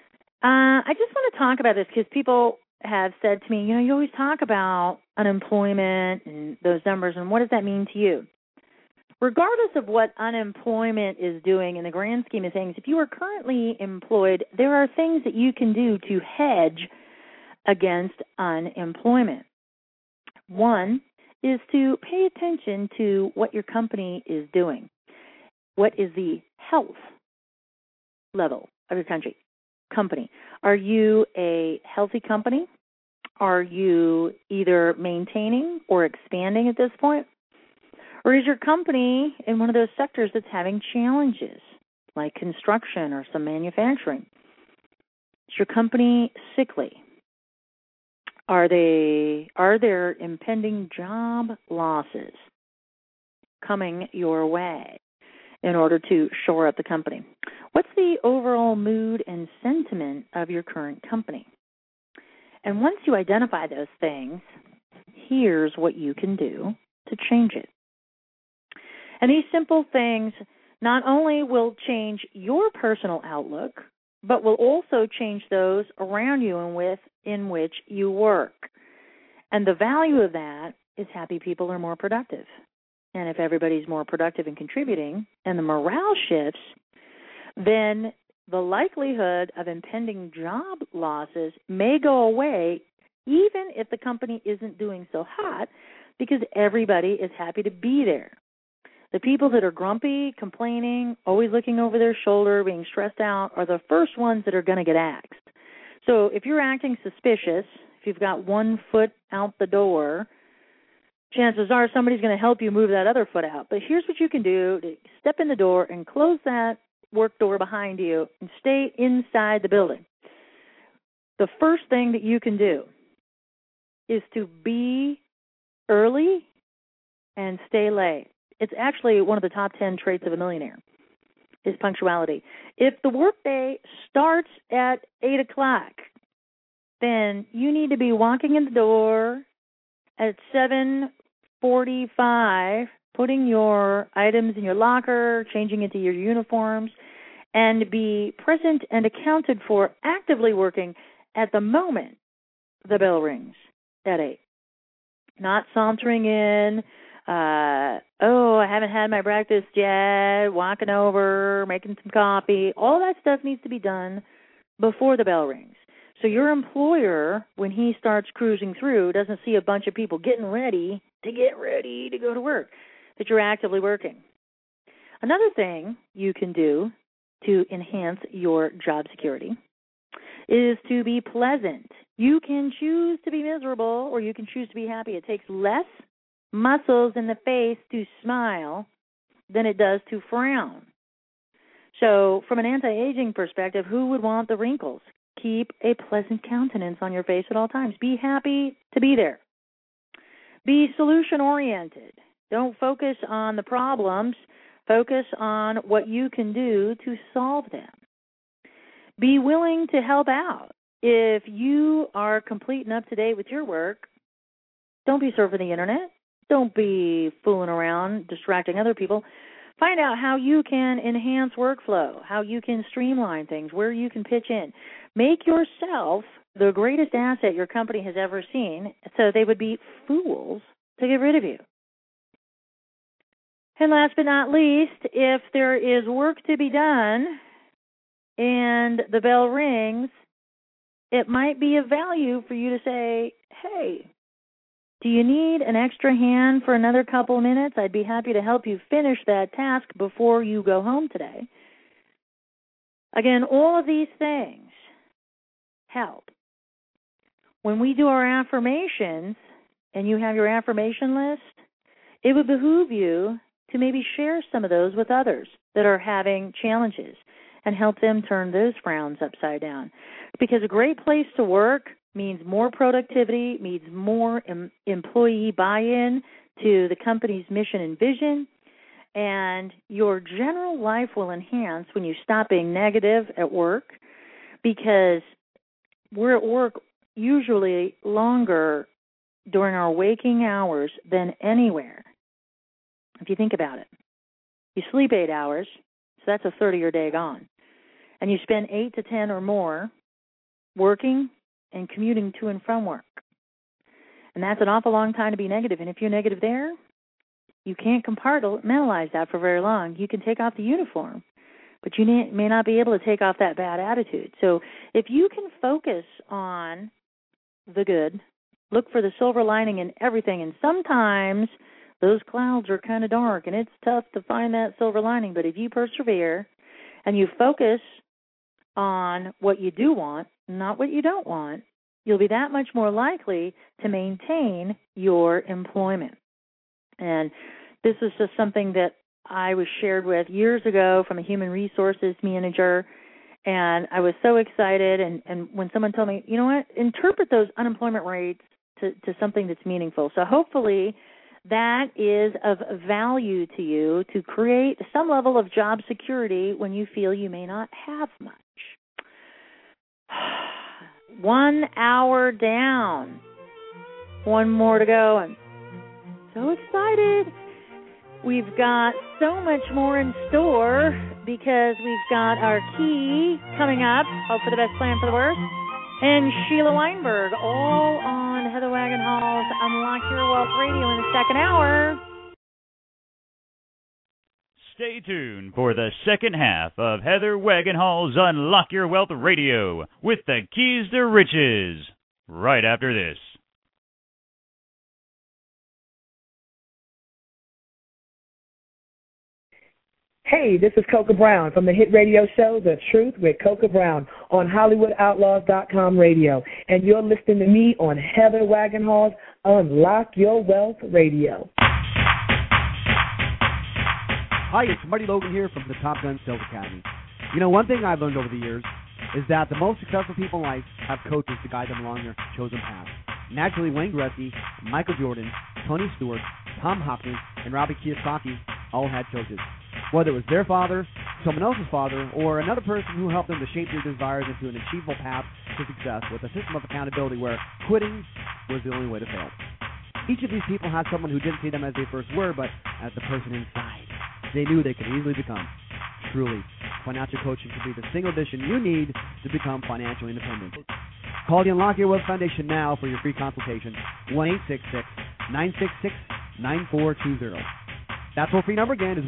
I just want to talk about this because people have said to me, you always talk about unemployment and those numbers, and what does that mean to you? Regardless of what unemployment is doing in the grand scheme of things, if you are currently employed, there are things that you can do to hedge against unemployment. One is to pay attention to what your company is doing. What is the health level of your company? Are you a healthy company? Are you either maintaining or expanding at this point? Or is your company in one of those sectors that's having challenges, like construction or some manufacturing? Is your company sickly? Are there impending job losses coming your way in order to shore up the company? What's the overall mood and sentiment of your current company? And once you identify those things, here's what you can do to change it. And these simple things not only will change your personal outlook but will also change those around you and in which you work. And the value of that is happy people are more productive. And if everybody's more productive and contributing and the morale shifts, then the likelihood of impending job losses may go away even if the company isn't doing so hot because everybody is happy to be there. The people that are grumpy, complaining, always looking over their shoulder, being stressed out are the first ones that are going to get axed. So if you're acting suspicious, if you've got one foot out the door, chances are somebody's going to help you move that other foot out. But here's what you can do. Step in the door and close that work door behind you and stay inside the building. The first thing that you can do is to be early and stay late. It's actually one of the top 10 traits of a millionaire is punctuality. If the workday starts at 8 o'clock, then you need to be walking in the door at 7:45, putting your items in your locker, changing into your uniforms, and be present and accounted for, actively working at the moment the bell rings at 8. Not sauntering in, I haven't had my breakfast yet, walking over, making some coffee. All that stuff needs to be done before the bell rings. So your employer, when he starts cruising through, doesn't see a bunch of people getting ready to go to work, that you're actively working. Another thing you can do to enhance your job security is to be pleasant. You can choose to be miserable or you can choose to be happy. It takes less muscles in the face to smile than it does to frown. So from an anti-aging perspective, who would want the wrinkles? Keep a pleasant countenance on your face at all times. Be happy to be there. Be solution-oriented. Don't focus on the problems. Focus on what you can do to solve them. Be willing to help out. If you are complete and up to date with your work, don't be surfing the internet. Don't be fooling around, distracting other people. Find out how you can enhance workflow, how you can streamline things, where you can pitch in. Make yourself the greatest asset your company has ever seen, so they would be fools to get rid of you. And last but not least, if there is work to be done and the bell rings, it might be of value for you to say, hey, do you need an extra hand for another couple minutes? I'd be happy to help you finish that task before you go home today. Again, all of these things help. When we do our affirmations and you have your affirmation list, it would behoove you to maybe share some of those with others that are having challenges and help them turn those frowns upside down. Because a great place to work means more productivity, means more employee buy-in to the company's mission and vision, and your general life will enhance when you stop being negative at work, because we're at work usually longer during our waking hours than anywhere. If you think about it, you sleep 8 hours, so that's a third of your day gone, and you spend 8 to 10 or more working and commuting to and from work. And that's an awful long time to be negative. And if you're negative there, you can't compartmentalize that for very long. You can take off the uniform, but you may not be able to take off that bad attitude. So if you can focus on the good, look for the silver lining in everything. And sometimes those clouds are kind of dark, and it's tough to find that silver lining. But if you persevere and you focus on what you do want, not what you don't want, you'll be that much more likely to maintain your employment. And this is just something that I was shared with years ago from a human resources manager, and I was so excited. And when someone told me, you know what, interpret those unemployment rates to something that's meaningful. So hopefully that is of value to you to create some level of job security when you feel you may not have much. 1 hour down. One more to go. I'm so excited. We've got so much more in store because we've got our key coming up. Hope for the best, plan for the worst. And Sheila Weinberg, all on Heather Wagenhall's Unlock Your Wealth Radio in the second hour. Stay tuned for the second half of Heather Wagenhall's Unlock Your Wealth Radio with the keys to riches right after this. Hey, this is Coca Brown from the hit radio show The Truth with Coca Brown on HollywoodOutlaws.com radio. And you're listening to me on Heather Wagenhall's Unlock Your Wealth Radio. Hi, it's Marty Logan here from the Top Gun Sales Academy. You know, one thing I've learned over the years is that the most successful people in life have coaches to guide them along their chosen path. Naturally, Wayne Gretzky, Michael Jordan, Tony Stewart, Tom Hopkins, and Robbie Kiyosaki all had coaches. Whether it was their father, someone else's father, or another person who helped them to shape their desires into an achievable path to success with a system of accountability where quitting was the only way to fail. Each of these people had someone who didn't see them as they first were, but as the person inside they knew they could easily become. Truly, financial coaching could be the single addition you need to become financially independent. Call the Unlock Your Wealth Foundation now for your free consultation, 1-866-966-9420. That toll-free number again is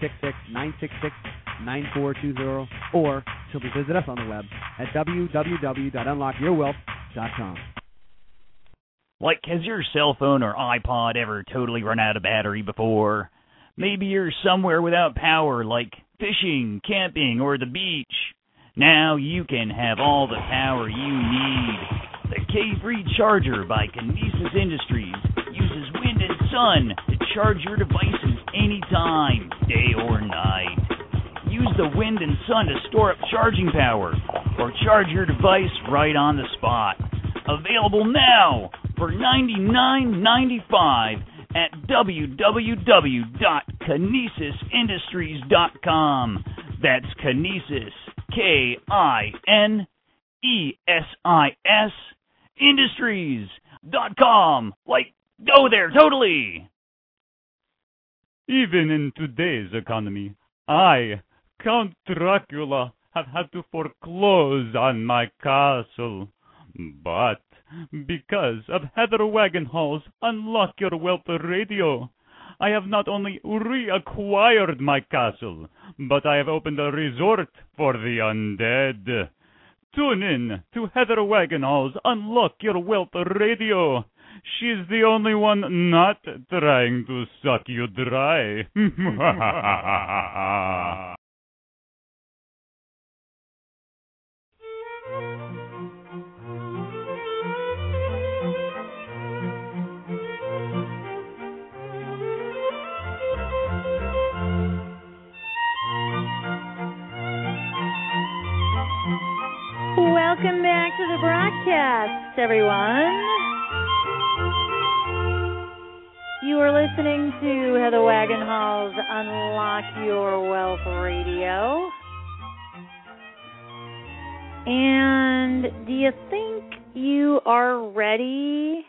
1-866-966-9420, or simply visit us on the web at www.unlockyourwealth.com. Like, has your cell phone or iPod ever totally run out of battery before? Maybe you're somewhere without power, like fishing, camping, or the beach. Now you can have all the power you need. The K-Free Charger by Kinesis Industries uses wind and sun to charge your devices anytime, day or night. Use the wind and sun to store up charging power or charge your device right on the spot. Available now for $99.95 at www.kinesisindustries.com. That's Kinesis, K-I-N-E-S-I-S, Industries.com. Like, go there, totally. Even in today's economy, I, Count Dracula, have had to foreclose on my castle. But because of Heather Wagenhall's Unlock Your Wealth Radio, I have not only reacquired my castle, but I have opened a resort for the undead. Tune in to Heather Wagenhall's Unlock Your Wealth Radio. She's the only one not trying to suck you dry. Welcome back to the broadcast, everyone. You are listening to Heather Wagenhall's Unlock Your Wealth Radio. And do you think you are ready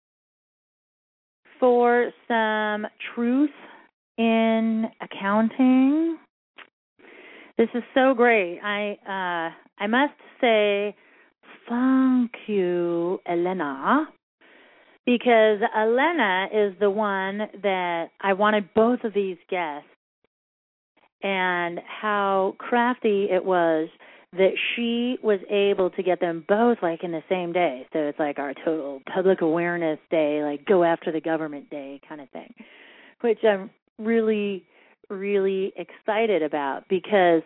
for some truth in accounting? This is so great. I must say thank you, Elena, because Elena is the one that I wanted both of these guests, and how crafty it was that she was able to get them both like in the same day. So it's like our total public awareness day, like go after the government day kind of thing, which I'm really, really excited about because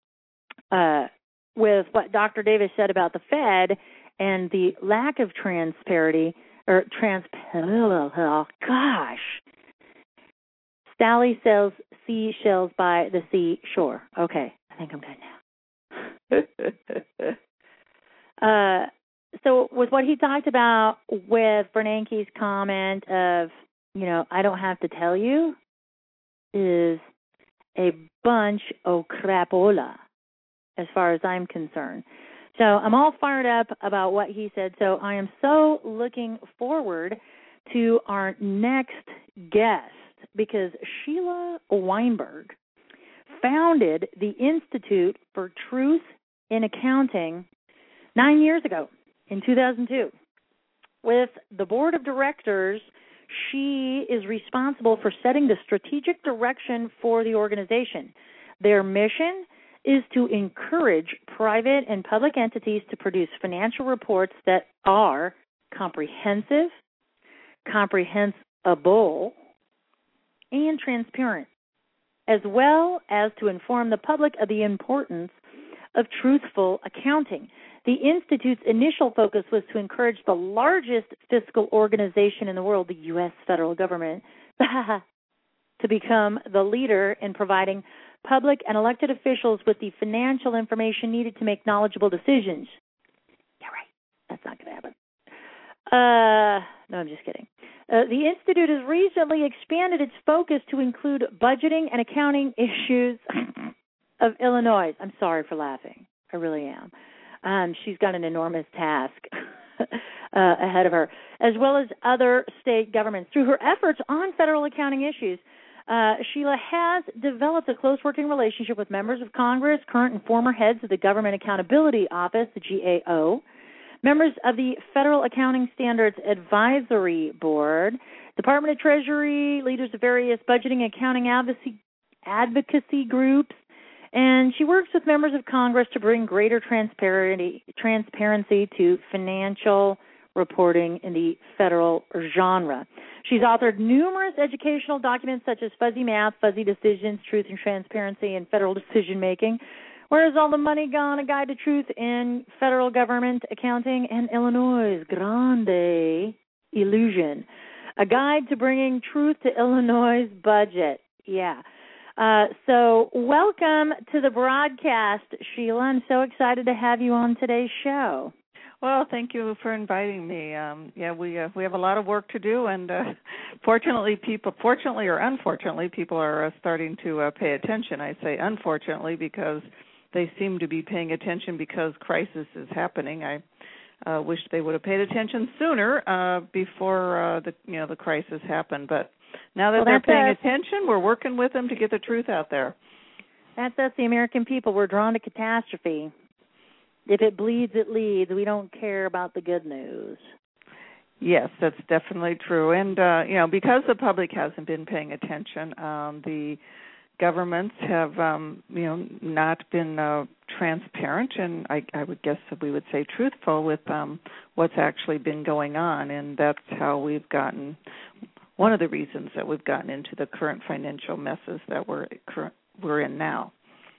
with what Dr. Davis said about the Fed and the lack of transparency, Sally sells seashells by the seashore. Okay, I think I'm good now. So with what he talked about with Bernanke's comment of, you know, I don't have to tell you, is a bunch of crapola as far as I'm concerned. So I'm all fired up about what he said. So I am so looking forward to our next guest. because Sheila Weinberg founded the Institute for Truth in Accounting 9 years ago in 2002. With the board of directors, she is responsible for setting the strategic direction for the organization. Their mission is to encourage private and public entities to produce financial reports that are comprehensive, comprehensible, and transparent, as well as to inform the public of the importance of truthful accounting. The Institute's initial focus was to encourage the largest fiscal organization in the world, the U.S. federal government, to become the leader in providing public and elected officials with the financial information needed to make knowledgeable decisions. Yeah, right. That's not going to happen. No, I'm just kidding. The Institute has recently expanded its focus to include budgeting and accounting issues of Illinois. I'm sorry for laughing. I really am. She's got an enormous task ahead of her, as well as other state governments. Through her efforts on federal accounting issues, Sheila has developed a close working relationship with members of Congress, current and former heads of the Government Accountability Office, the GAO, members of the Federal Accounting Standards Advisory Board, Department of Treasury, leaders of various budgeting and accounting advocacy groups, and she works with members of Congress to bring greater transparency to financial reporting in the federal genre. She's authored numerous educational documents such as Fuzzy Math, Fuzzy Decisions, Truth and Transparency, and Federal Decision Making, Where's All the Money Gone? A Guide to Truth in Federal Government Accounting, and Illinois' Grande Illusion, a guide to bringing truth to Illinois' budget. Yeah. So welcome to the broadcast, Sheila. I'm so excited to have you on today's show. Well, thank you for inviting me. We have a lot of work to do, and fortunately or unfortunately, people are starting to pay attention. I say unfortunately because they seem to be paying attention because crisis is happening. I wish they would have paid attention sooner before the crisis happened. But now that they're paying attention, we're working with them to get the truth out there. That's us, the American people. We're drawn to catastrophe. If it bleeds, it leads. We don't care about the good news. Yes, that's definitely true. And, because the public hasn't been paying attention, the governments have, not been transparent, and I would guess that we would say truthful with what's actually been going on. And that's how we've gotten, one of the reasons that we've gotten into the current financial messes that we're in now.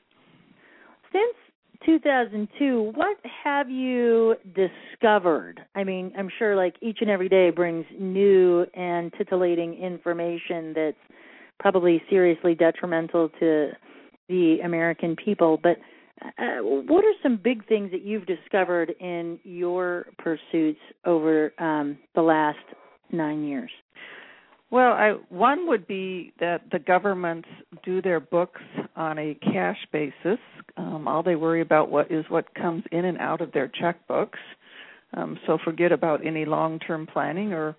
Since 2002, what have you discovered? I mean, I'm sure like each and every day brings new and titillating information that's probably seriously detrimental to the American people. But what are some big things that you've discovered in your pursuits over the last 9 years? Well, one would be that the governments do their books on a cash basis. All they worry about what comes in and out of their checkbooks. So forget about any long-term planning, or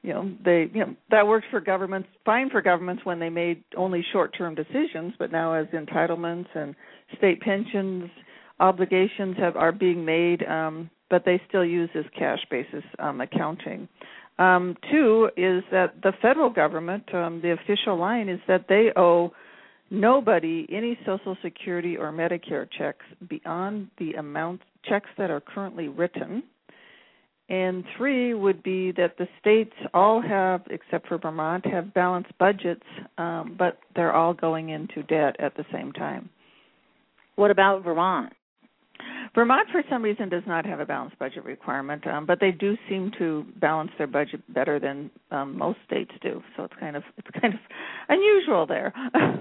that worked for governments, fine for governments when they made only short-term decisions. But now, as entitlements and state pensions obligations are being made, but they still use this cash basis accounting. Two is that the federal government, the official line is that they owe nobody any Social Security or Medicare checks beyond the amount checks that are currently written. And three would be that the states all have, except for Vermont, have balanced budgets, but they're all going into debt at the same time. What about Vermont? Vermont, for some reason, does not have a balanced budget requirement, but they do seem to balance their budget better than most states do. So it's kind of unusual there.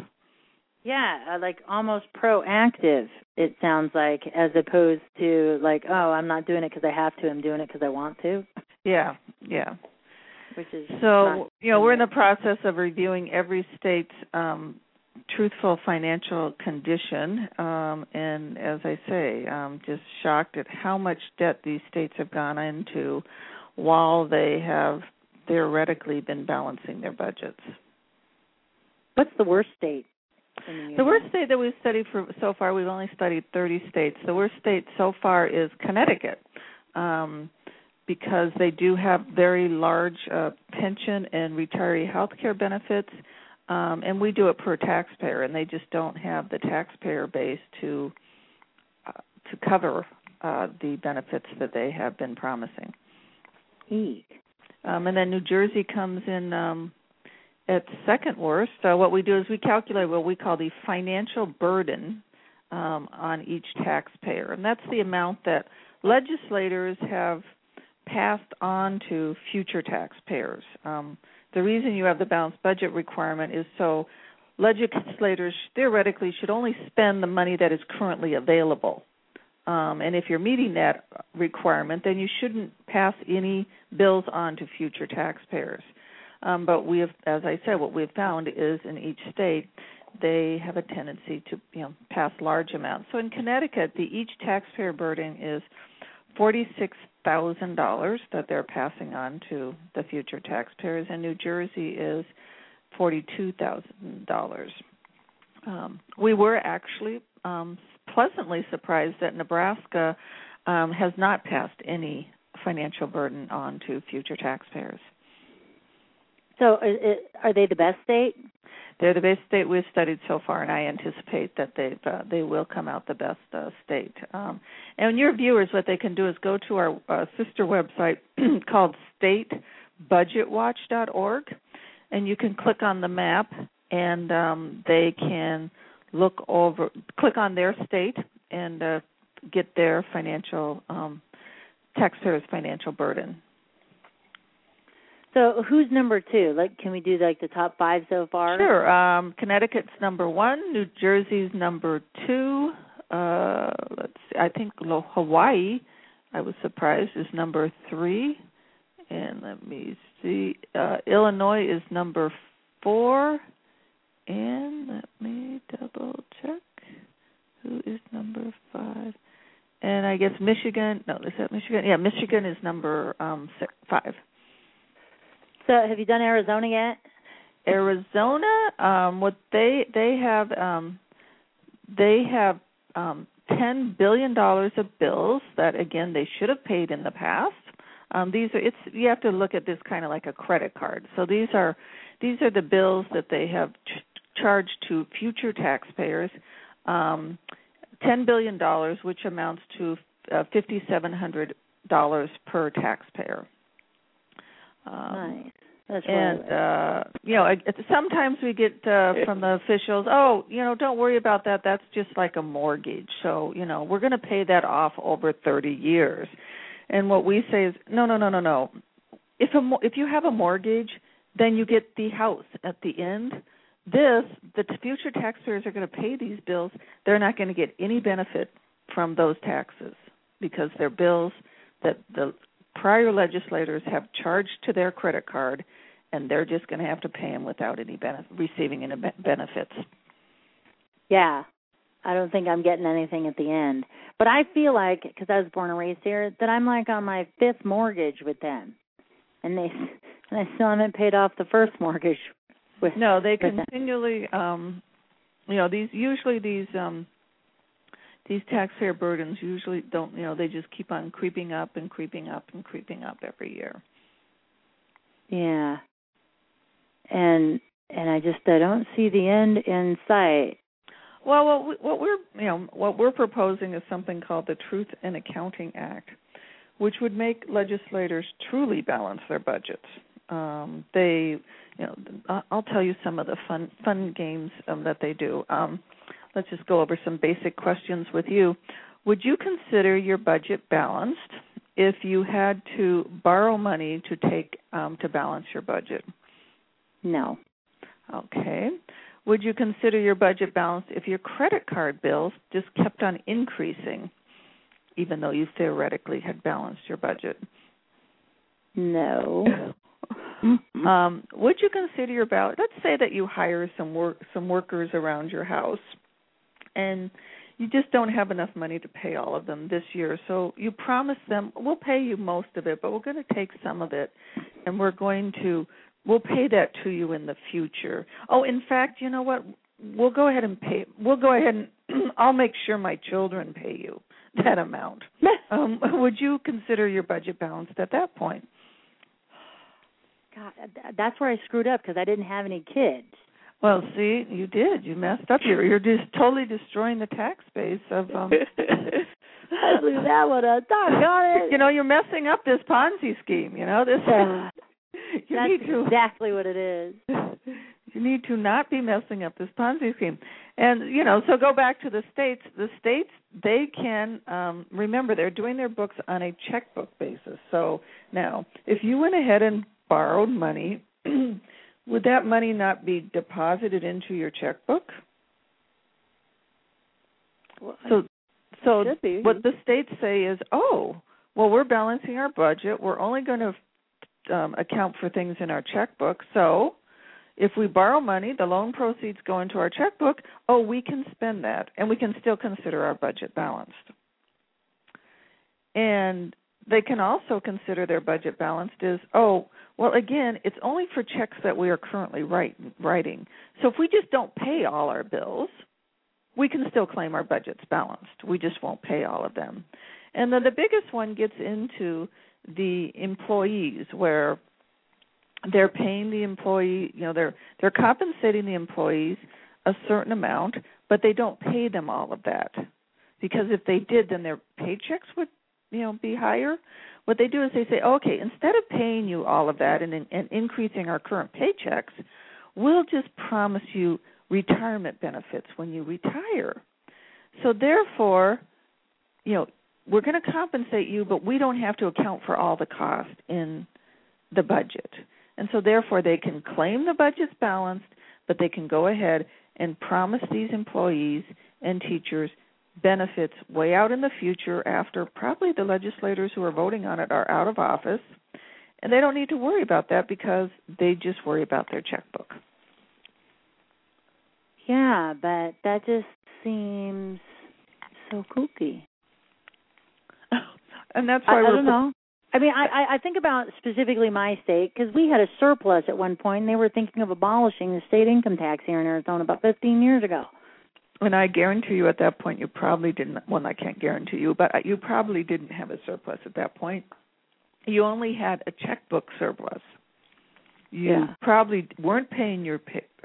Yeah, like almost proactive, it sounds like, as opposed to like, oh, I'm not doing it because I have to, I'm doing it because I want to. Yeah. Which is so, we're in the process of reviewing every state's truthful financial condition, and as I say, just shocked at how much debt these states have gone into while they have theoretically been balancing their budgets. What's the worst state? The worst state that we've studied so far, we've only studied 30 states. The worst state so far is Connecticut, because they do have very large pension and retiree health care benefits, and we do it per taxpayer, and they just don't have the taxpayer base to cover the benefits that they have been promising. Eek. And then New Jersey comes in at second worst. So what we do is we calculate what we call the financial burden on each taxpayer, and that's the amount that legislators have passed on to future taxpayers. The reason you have the balanced budget requirement is so legislators theoretically should only spend the money that is currently available. And if you're meeting that requirement, then you shouldn't pass any bills on to future taxpayers. But we have, as I said, what we've found is in each state, they have a tendency to pass large amounts. So in Connecticut, each taxpayer burden is $46,000 that they're passing on to the future taxpayers, and New Jersey is $42,000. We were actually pleasantly surprised that Nebraska has not passed any financial burden on to future taxpayers. So are they the best state? They're the best state we've studied so far, and I anticipate that they will come out the best state. And your viewers, what they can do is go to our sister website called statebudgetwatch.org, and you can click on the map, and they can click on their state and get their taxpayers' financial burden. So who's number two? Can we do the top five so far? Sure. Connecticut's number one. New Jersey's number two. Let's see. I think Hawaii, I was surprised, is number three. And let me see. Illinois is number four. And let me double check. Who is number five? And I guess Michigan. No, is that Michigan? Yeah, Michigan is number 5. So have you done Arizona yet? Arizona, what they have $10 billion of bills that again they should have paid in the past. You have to look at this kind of like a credit card. So these are the bills that they have charged to future taxpayers. $10 billion, which amounts to $5,700 per taxpayer. Nice. That's sometimes we get from the officials, don't worry about that. That's just like a mortgage. So, we're going to pay that off over 30 years. And what we say is, no. If you have a mortgage, then you get the house at the end. The future taxpayers are going to pay these bills. They're not going to get any benefit from those taxes because they're bills that the prior legislators have charged to their credit card, and they're just going to have to pay them without receiving any benefits. Yeah, I don't think I'm getting anything at the end. But I feel like, because I was born and raised here, that I'm like on my 5th mortgage with them, and I still haven't paid off the first mortgage. No, they continually, these taxpayer burdens usually don't, they just keep on creeping up and creeping up and creeping up every year. Yeah. And I don't see the end in sight. Well, what we're proposing is something called the Truth in Accounting Act, which would make legislators truly balance their budgets. I'll tell you some of the fun games that they do. Let's just go over some basic questions with you. Would you consider your budget balanced if you had to borrow money to balance your budget? No. Okay. Would you consider your budget balanced if your credit card bills just kept on increasing, even though you theoretically had balanced your budget? No. Would you consider your balance? Let's say that you hire some workers around your house, and you just don't have enough money to pay all of them this year. So you promise them, we'll pay you most of it, but we're going to take some of it, and we're going to We'll pay that to you in the future. Oh, in fact, you know what? We'll go ahead and I'll make sure my children pay you that amount. Would you consider your budget balanced at that point? God, that's where I screwed up because I didn't have any kids. Well, see, you did. You messed up. You're just totally destroying the tax base of. I blew that one up. Doggone it. You know, you're messing up this Ponzi scheme. You know this. That's exactly what it is. You need to not be messing up this Ponzi scheme. And, you know, so go back to the states. The states, they can, remember, they're doing their books on a checkbook basis. So now, if you went ahead and borrowed money, would that money not be deposited into your checkbook? Well, so what the states say is, we're balancing our budget. We're only going to account for things in our checkbook. So if we borrow money, the loan proceeds go into our checkbook. We can spend that, and we can still consider our budget balanced. And they can also consider their budget balanced as, again, it's only for checks that we are currently writing. So if we just don't pay all our bills, we can still claim our budget's balanced. We just won't pay all of them. And then the biggest one gets into the employees, where they're paying the employee, you know, they're compensating the employees a certain amount, but they don't pay them all of that. Because if they did, then their paychecks would, be higher. What they do is they say, okay, instead of paying you all of that and increasing our current paychecks, we'll just promise you retirement benefits when you retire. So therefore, we're going to compensate you, but we don't have to account for all the cost in the budget. And so therefore they can claim the budget's balanced, but they can go ahead and promise these employees and teachers benefits way out in the future after probably the legislators who are voting on it are out of office. And they don't need to worry about that because they just worry about their checkbook. Yeah, but that just seems so kooky. And that's why I don't know. I mean, I think about specifically my state because we had a surplus at one point, and they were thinking of abolishing the state income tax here in Arizona about 15 years ago. And I guarantee you at that point you probably didn't, well, I can't guarantee you, but you probably didn't have a surplus at that point. You only had a checkbook surplus. You probably weren't paying your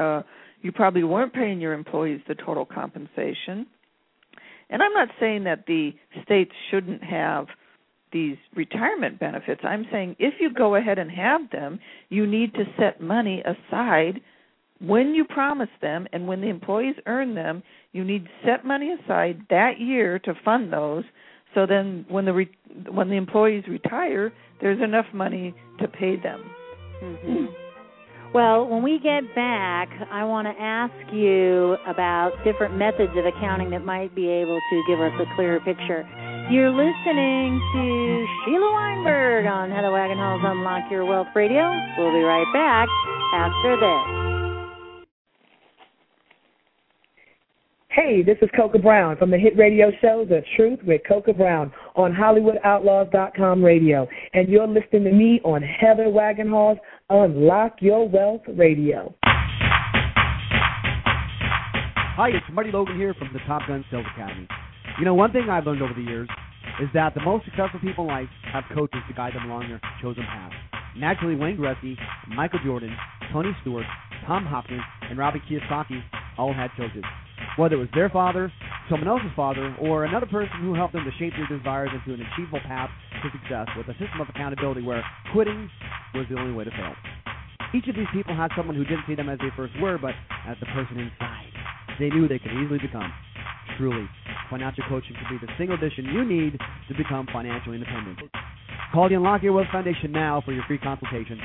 employees the total compensation. And I'm not saying that the states shouldn't have these retirement benefits. I'm saying if you go ahead and have them, you need to set money aside when you promise them, and when the employees earn them, you need to set money aside that year to fund those. So then when the employees retire, there's enough money to pay them. Mm-hmm. Well, when we get back, I want to ask you about different methods of accounting that might be able to give us a clearer picture. You're listening to Sheila Weinberg on Heather Wagenhall's Unlock Your Wealth Radio. We'll be right back after this. Hey, this is Coca Brown from the hit radio show The Truth with Coca Brown on HollywoodOutlaws.com radio. And you're listening to me on Heather Wagenhall's Unlock Your Wealth Radio. Hi, it's Marty Logan here from the Top Gun Sales Academy. One thing I've learned over the years is that the most successful people in life have coaches to guide them along their chosen path. Naturally, Wayne Gretzky, Michael Jordan, Tony Stewart, Tom Hopkins, and Robert Kiyosaki all had coaches. Whether it was their father, someone else's father, or another person who helped them to shape their desires into an achievable path to success with a system of accountability where quitting was the only way to fail. Each of these people had someone who didn't see them as they first were, but as the person inside they knew they could easily become. Truly, financial coaching could be the single addition you need to become financially independent. Call the Unlock Your Wealth Foundation now for your free consultation,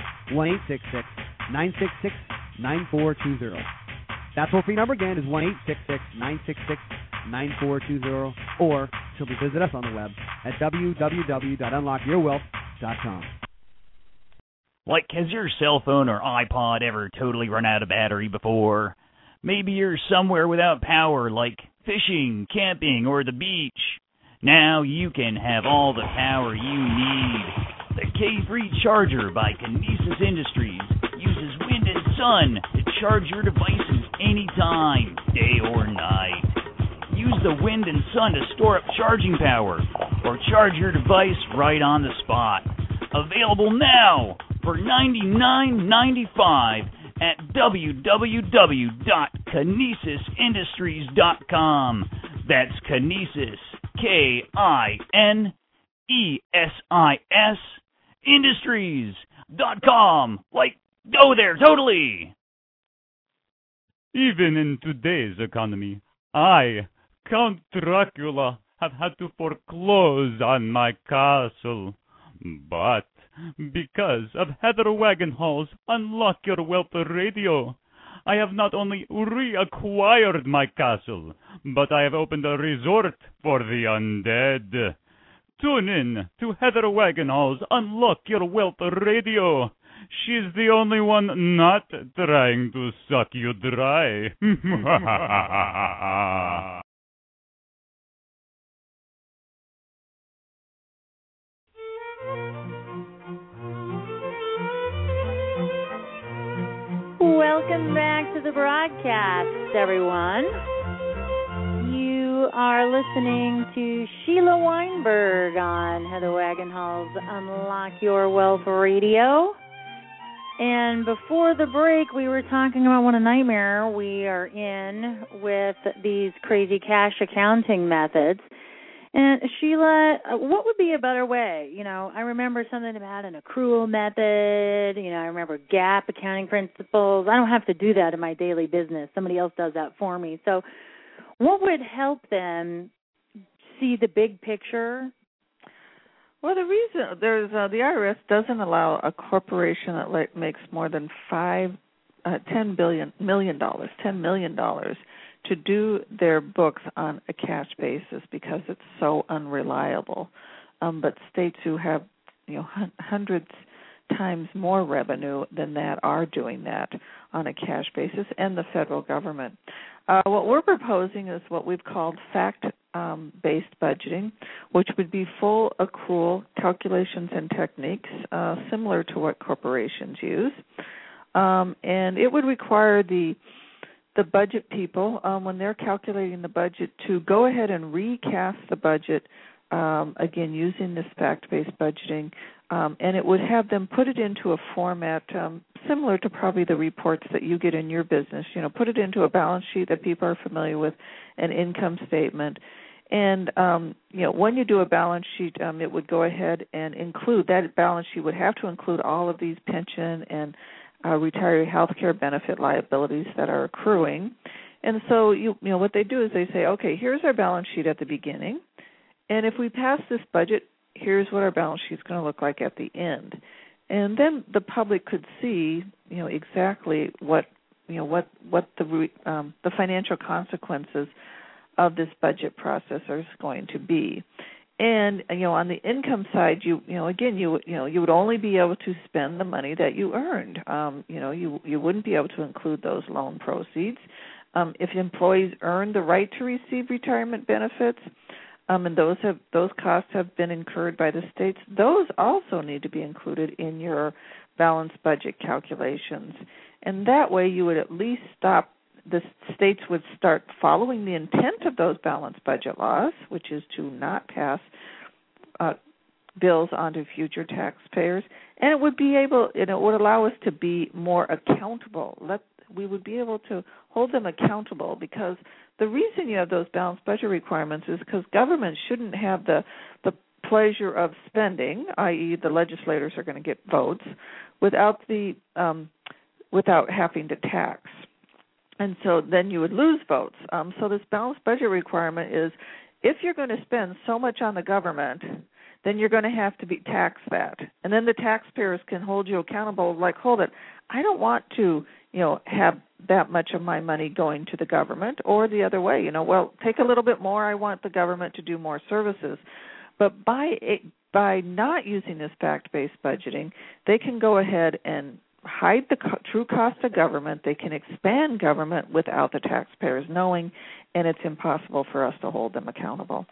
1-866-966-9420. That toll-free number again is 1-866-966-9420, or simply visit us on the web at www.unlockyourwealth.com. Like, has your cell phone or iPod ever totally run out of battery before? Maybe you're somewhere without power, like fishing, camping, or the beach. Now you can have all the power you need. The K3 Charger by Kinesis Industries uses uses wind and sun to charge your devices anytime, day or night. Use the wind and sun to store up charging power or charge your device right on the spot. Available now for $99.95 at www.kinesisindustries.com. That's Kinesis, KINESIS, Industries.com. Like, go there, totally! Even in today's economy, I, Count Dracula, have had to foreclose on my castle. But because of Heather Wagenhall's Unlock Your Wealth Radio, I have not only reacquired my castle, but I have opened a resort for the undead. Tune in to Heather Wagenhall's Unlock Your Wealth Radio. She's the only one not trying to suck you dry. Welcome back to the broadcast, everyone. You are listening to Sheila Weinberg on Heather Wagenhall's Unlock Your Wealth Radio. And before the break, we were talking about what a nightmare we are in with these crazy cash accounting methods. And Sheila, what would be a better way? You know, I remember something about an accrual method. You know, I remember GAAP accounting principles. I don't have to do that in my daily business. Somebody else does that for me. So what would help them see the big picture? Well, the reason there's the IRS doesn't allow a corporation that makes more than $10 million to do their books on a cash basis because it's so unreliable. But states who have, hundreds times more revenue than that are doing that on a cash basis, and the federal government. What we're proposing is what we've called fact-based budgeting, which would be full accrual calculations and techniques similar to what corporations use. And it would require the budget people, when they're calculating the budget, to go ahead and recast the budget, again, using this fact-based budgeting, and it would have them put it into a format similar to probably the reports that you get in your business. Put it into a balance sheet that people are familiar with, an income statement. And, when you do a balance sheet, it would go ahead and include, that balance sheet would have to include all of these pension and retiree health care benefit liabilities that are accruing. And so, what they do is they say, okay, here's our balance sheet at the beginning, and if we pass this budget, here's what our balance sheet's going to look like at the end. And then the public could see, exactly what the financial consequences of this budget process are going to be. And on the income side, you would only be able to spend the money that you earned. You wouldn't be able to include those loan proceeds. If employees earn the right to receive retirement benefits, and those costs have been incurred by the states, those also need to be included in your balanced budget calculations. And that way, you would at least the states would start following the intent of those balanced budget laws, which is to not pass bills onto future taxpayers, and it would allow us to be more accountable. We would be able to hold them accountable, because the reason you have those balanced budget requirements is because government shouldn't have the pleasure of spending, i.e. the legislators are going to get votes, without having to tax. And so then you would lose votes. So this balanced budget requirement is, if you're going to spend so much on the government, then you're going to have to tax that. And then the taxpayers can hold you accountable, like, hold it, I don't want to, have that much of my money going to the government, or the other way, well, take a little bit more, I want the government to do more services. But by not using this fact-based budgeting, they can go ahead and hide the true cost of government. They can expand government without the taxpayers knowing, and it's impossible for us to hold them accountable.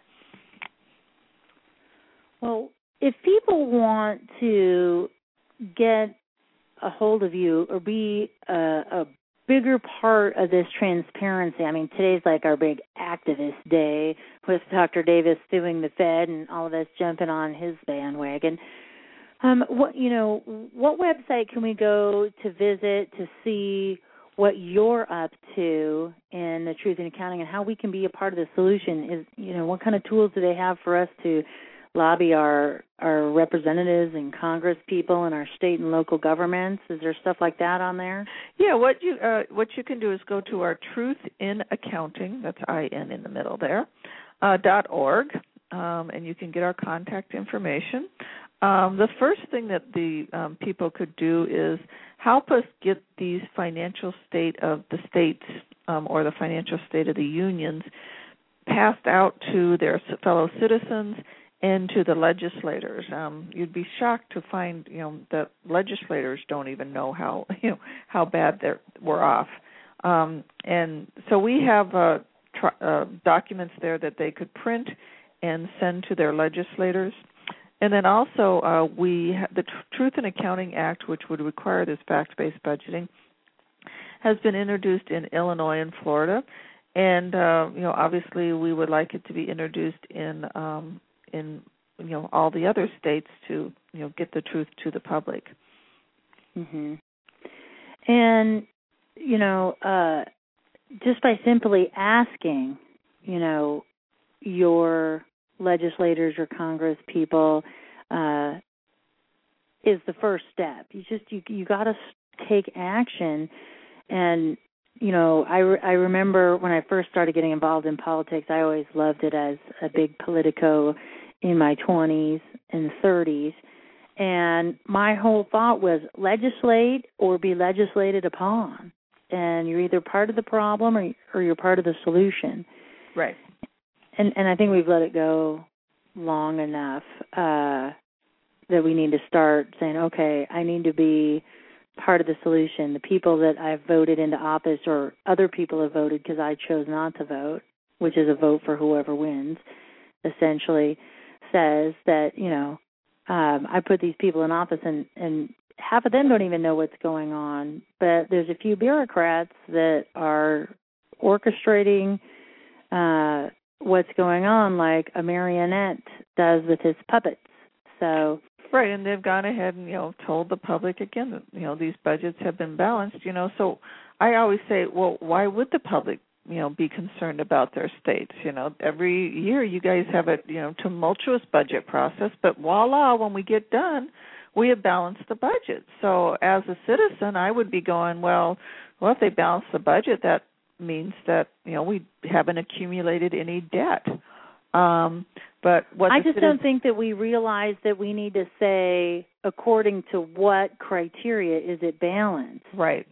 Well, if people want to get a hold of you or be a bigger part of this transparency. I mean, today's like our big activist day with Dr. Davis suing the Fed and all of us jumping on his bandwagon. What website can we go to visit to see what you're up to in the Truth in Accounting and how we can be a part of the solution? What kind of tools do they have for us to lobby our representatives and Congress people and our state and local governments? Is there stuff like that on there? Yeah, what you can do is go to our Truth in Accounting, that's IN in the middle there, .org, and you can get our contact information. The first thing that the people could do is help us get these financial state of the states or the financial state of the unions passed out to their fellow citizens and to the legislators. You'd be shocked to find, that legislators don't even know how bad we're off. And so we have documents there that they could print and send to their legislators. And then also the Truth in Accounting Act, which would require this fact-based budgeting, has been introduced in Illinois and Florida. And, obviously we would like it to be introduced in all the other states to get the truth to the public. Mm-hmm. And just by simply asking your legislators or Congress people is the first step. You got to take action. And I remember when I first started getting involved in politics, I always loved it as a big politico in my 20s and 30s. And my whole thought was legislate or be legislated upon. And you're either part of the problem or you're part of the solution. Right. And I think we've let it go long enough that we need to start saying, okay, I need to be part of the solution. The people that I've voted into office or other people have voted because I chose not to vote, which is a vote for whoever wins, essentially says that, I put these people in office and half of them don't even know what's going on. But there's a few bureaucrats that are orchestrating what's going on like a marionette does with his puppets. So right, and they've gone ahead and told the public again that these budgets have been balanced. So I always say, well, why would the public be concerned about their states? Every year you guys have a tumultuous budget process, but voila, when we get done, we have balanced the budget. So as a citizen, I would be going, well, if they balance the budget, that means that we haven't accumulated any debt. But what I just don't think that we realize that we need to say according to what criteria is it balanced. Right.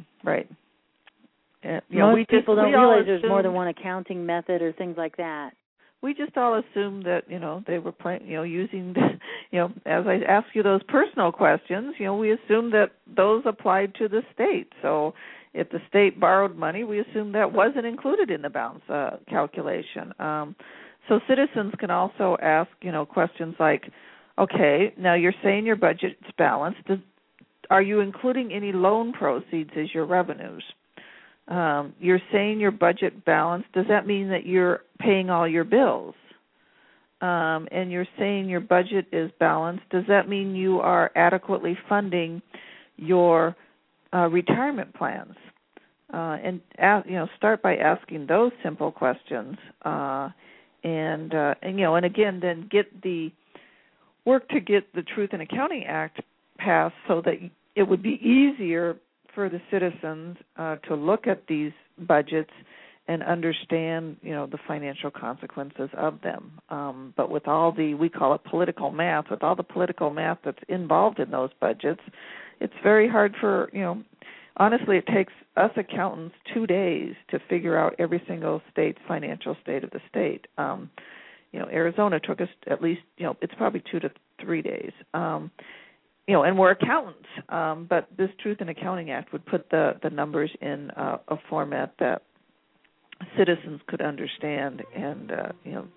Most people don't realize there's more than one accounting method or things like that. We just all assumed that they were using as I ask you those personal questions, we assumed that those applied to the state. So if the state borrowed money, we assumed that wasn't included in the balance calculation. So citizens can also ask questions like, okay, now you're saying your budget's balanced. Are you including any loan proceeds as your revenues? You're saying your budget balanced. Does that mean that you're paying all your bills? And you're saying your budget is balanced. Does that mean you are adequately funding your retirement plans? And start by asking those simple questions, and again, then get the work to get the Truth in Accounting Act passed so that it would be easier for the citizens to look at these budgets and understand, the financial consequences of them. But with all we call it political math, with all the political math that's involved in those budgets, it's very hard for, honestly, it takes us accountants 2 days to figure out every single state's financial state of the state. Arizona took us at least, it's probably 2 to 3 days. And we're accountants, but this Truth in Accounting Act would put the numbers in a format that citizens could understand, and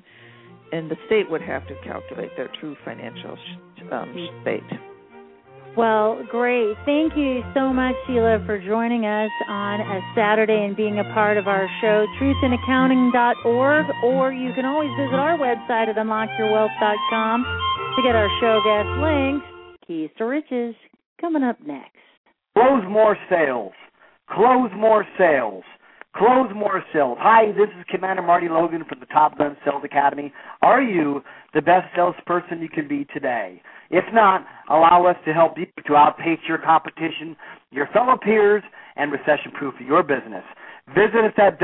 and the state would have to calculate their true financial state. Well, great. Thank you so much, Sheila, for joining us on a Saturday and being a part of our show, truthinaccounting.org, or you can always visit our website at unlockyourwealth.com to get our show guest links. Keys to Riches coming up next. Close more sales. Close more sales. Close more sales. Hi, this is Commander Marty Logan from the Top Gun Sales Academy. Are you the best salesperson you can be today? If not, allow us to help you to outpace your competition, your fellow peers, and recession-proof your business. Visit us at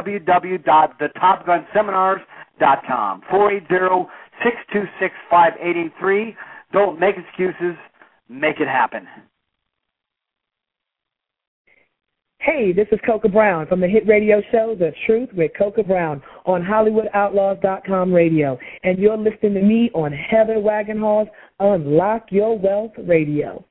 www.thetopgunseminars.com, 480-626-5883. Don't make excuses. Make it happen. Hey, this is Coca Brown from the hit radio show The Truth with Coca Brown on HollywoodOutlaws.com radio. And you're listening to me on Heather Wagenhall's Unlock Your Wealth Radio.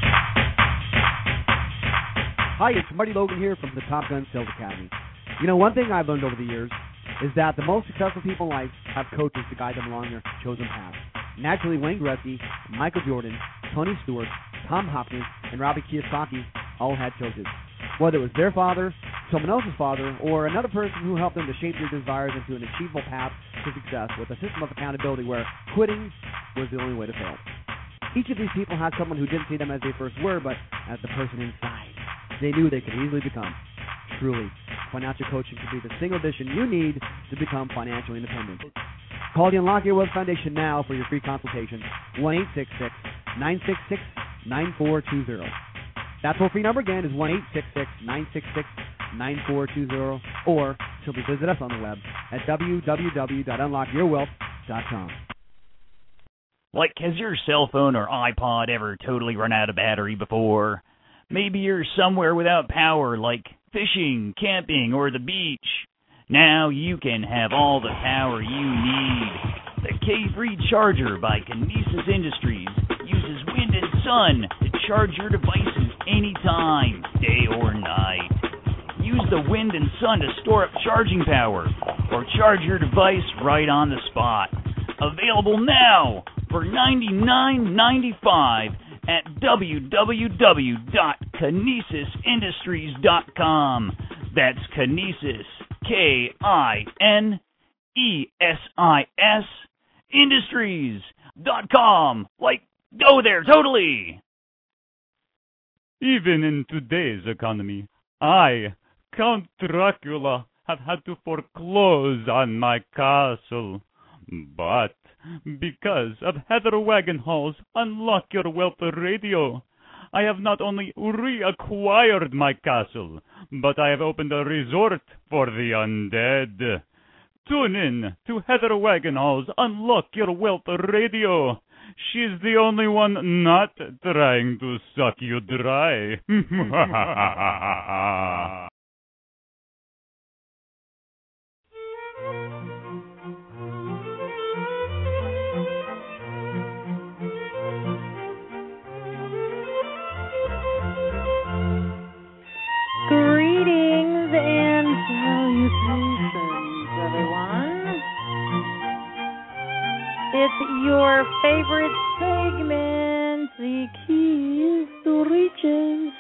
Hi, it's Marty Logan here from the Top Gun Sales Academy. You know, one thing I've learned over the years is that the most successful people in life have coaches to guide them along their chosen path. Naturally, Wayne Gretzky, Michael Jordan, Tony Stewart, Tom Hopkins, and Robert Kiyosaki all had coaches. Whether it was their father, someone else's father, or another person who helped them to shape their desires into an achievable path to success with a system of accountability where quitting was the only way to fail. Each of these people had someone who didn't see them as they first were, but as the person inside they knew they could easily become. Truly, financial coaching could be the single addition you need to become financially independent. Call the Unlock Your Wealth Foundation now for your free consultation, 1-866-966-9420. That toll-free number again is 1-866-966-9420, or simply visit us on the web at www.unlockyourwealth.com. Like, has your cell phone or iPod ever totally run out of battery before? Maybe you're somewhere without power, like fishing, camping, or the beach. Now you can have all the power you need. The K-Free Charger by Kinesis Industries uses wind and sun to charge your devices anytime, day or night. Use the wind and sun to store up charging power or charge your device right on the spot. Available now for $99.95 at www.kinesisindustries.com. That's Kinesis, K-I-N-E-S-I-S, Industries.com. Like, go there, totally! Even in today's economy, I, Count Dracula, have had to foreclose on my castle. But because of Heather Wagenhall's Unlock Your Wealth Radio, I have not only reacquired my castle, but I have opened a resort for the undead. Tune in to Heather Wagenhall's Unlock Your Wealth Radio. She's the only one not trying to suck you dry. Greetings and salutations, everyone. It's your favorite segment, the Keys to Riches.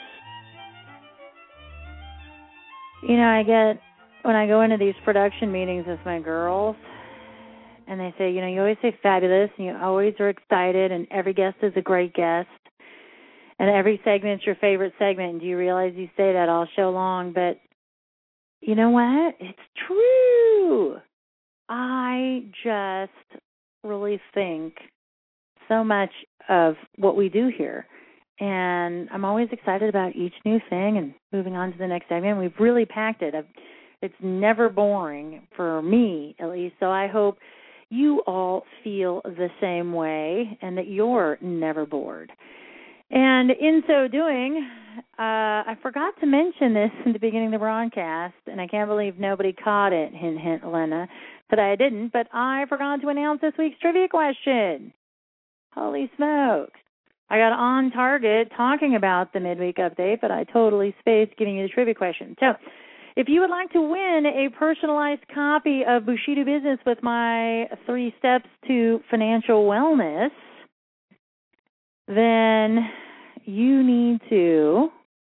You know, when I go into these production meetings with my girls, and they say, you know, you always say fabulous, and you always are excited, and every guest is a great guest. And every segment's your favorite segment. And do you realize you say that all show long? But you know what? It's true. I just really think so much of what we do here. And I'm always excited about each new thing and moving on to the next segment. We've really packed it. It's never boring, for me at least. So I hope you all feel the same way and that you're never bored. And in so doing, I forgot to mention this in the beginning of the broadcast, and I can't believe nobody caught it, hint, hint, Elena, that I didn't, but I forgot to announce this week's trivia question. Holy smokes. I got on target talking about the midweek update, but I totally spaced giving you the trivia question. So, if you would like to win a personalized copy of Bushido Business with my 3 steps to financial wellness, then you need to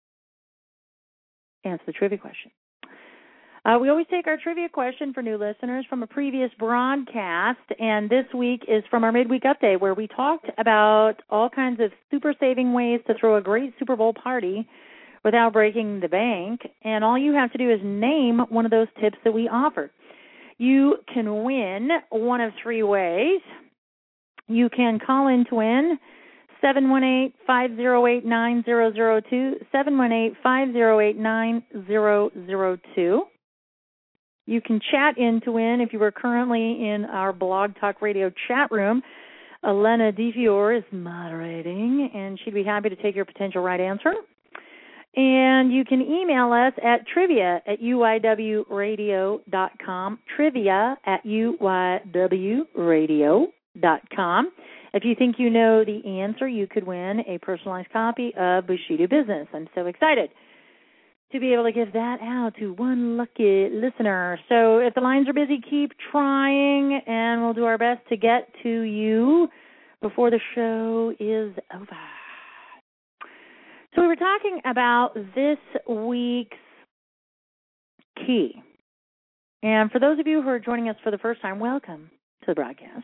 answer the trivia question. We always take our trivia question for new listeners from a previous broadcast, and this week is from our midweek update where we talked about all kinds of super saving ways to throw a great Super Bowl party without breaking the bank, and all you have to do is name one of those tips that we offered. You can win one of three ways. You can call in to win 718-508-9002, 718-508-9002. You can chat in to win if you are currently in our Blog Talk Radio chat room. Elena DeFiore is moderating, and she'd be happy to take your potential right answer. And you can email us at trivia@uywradio.com, trivia@uywradio.com. If you think you know the answer, you could win a personalized copy of Bushido Business. I'm so excited to be able to give that out to one lucky listener. So if the lines are busy, keep trying, and we'll do our best to get to you before the show is over. So we were talking about this week's key. And for those of you who are joining us for the first time, welcome to the broadcast.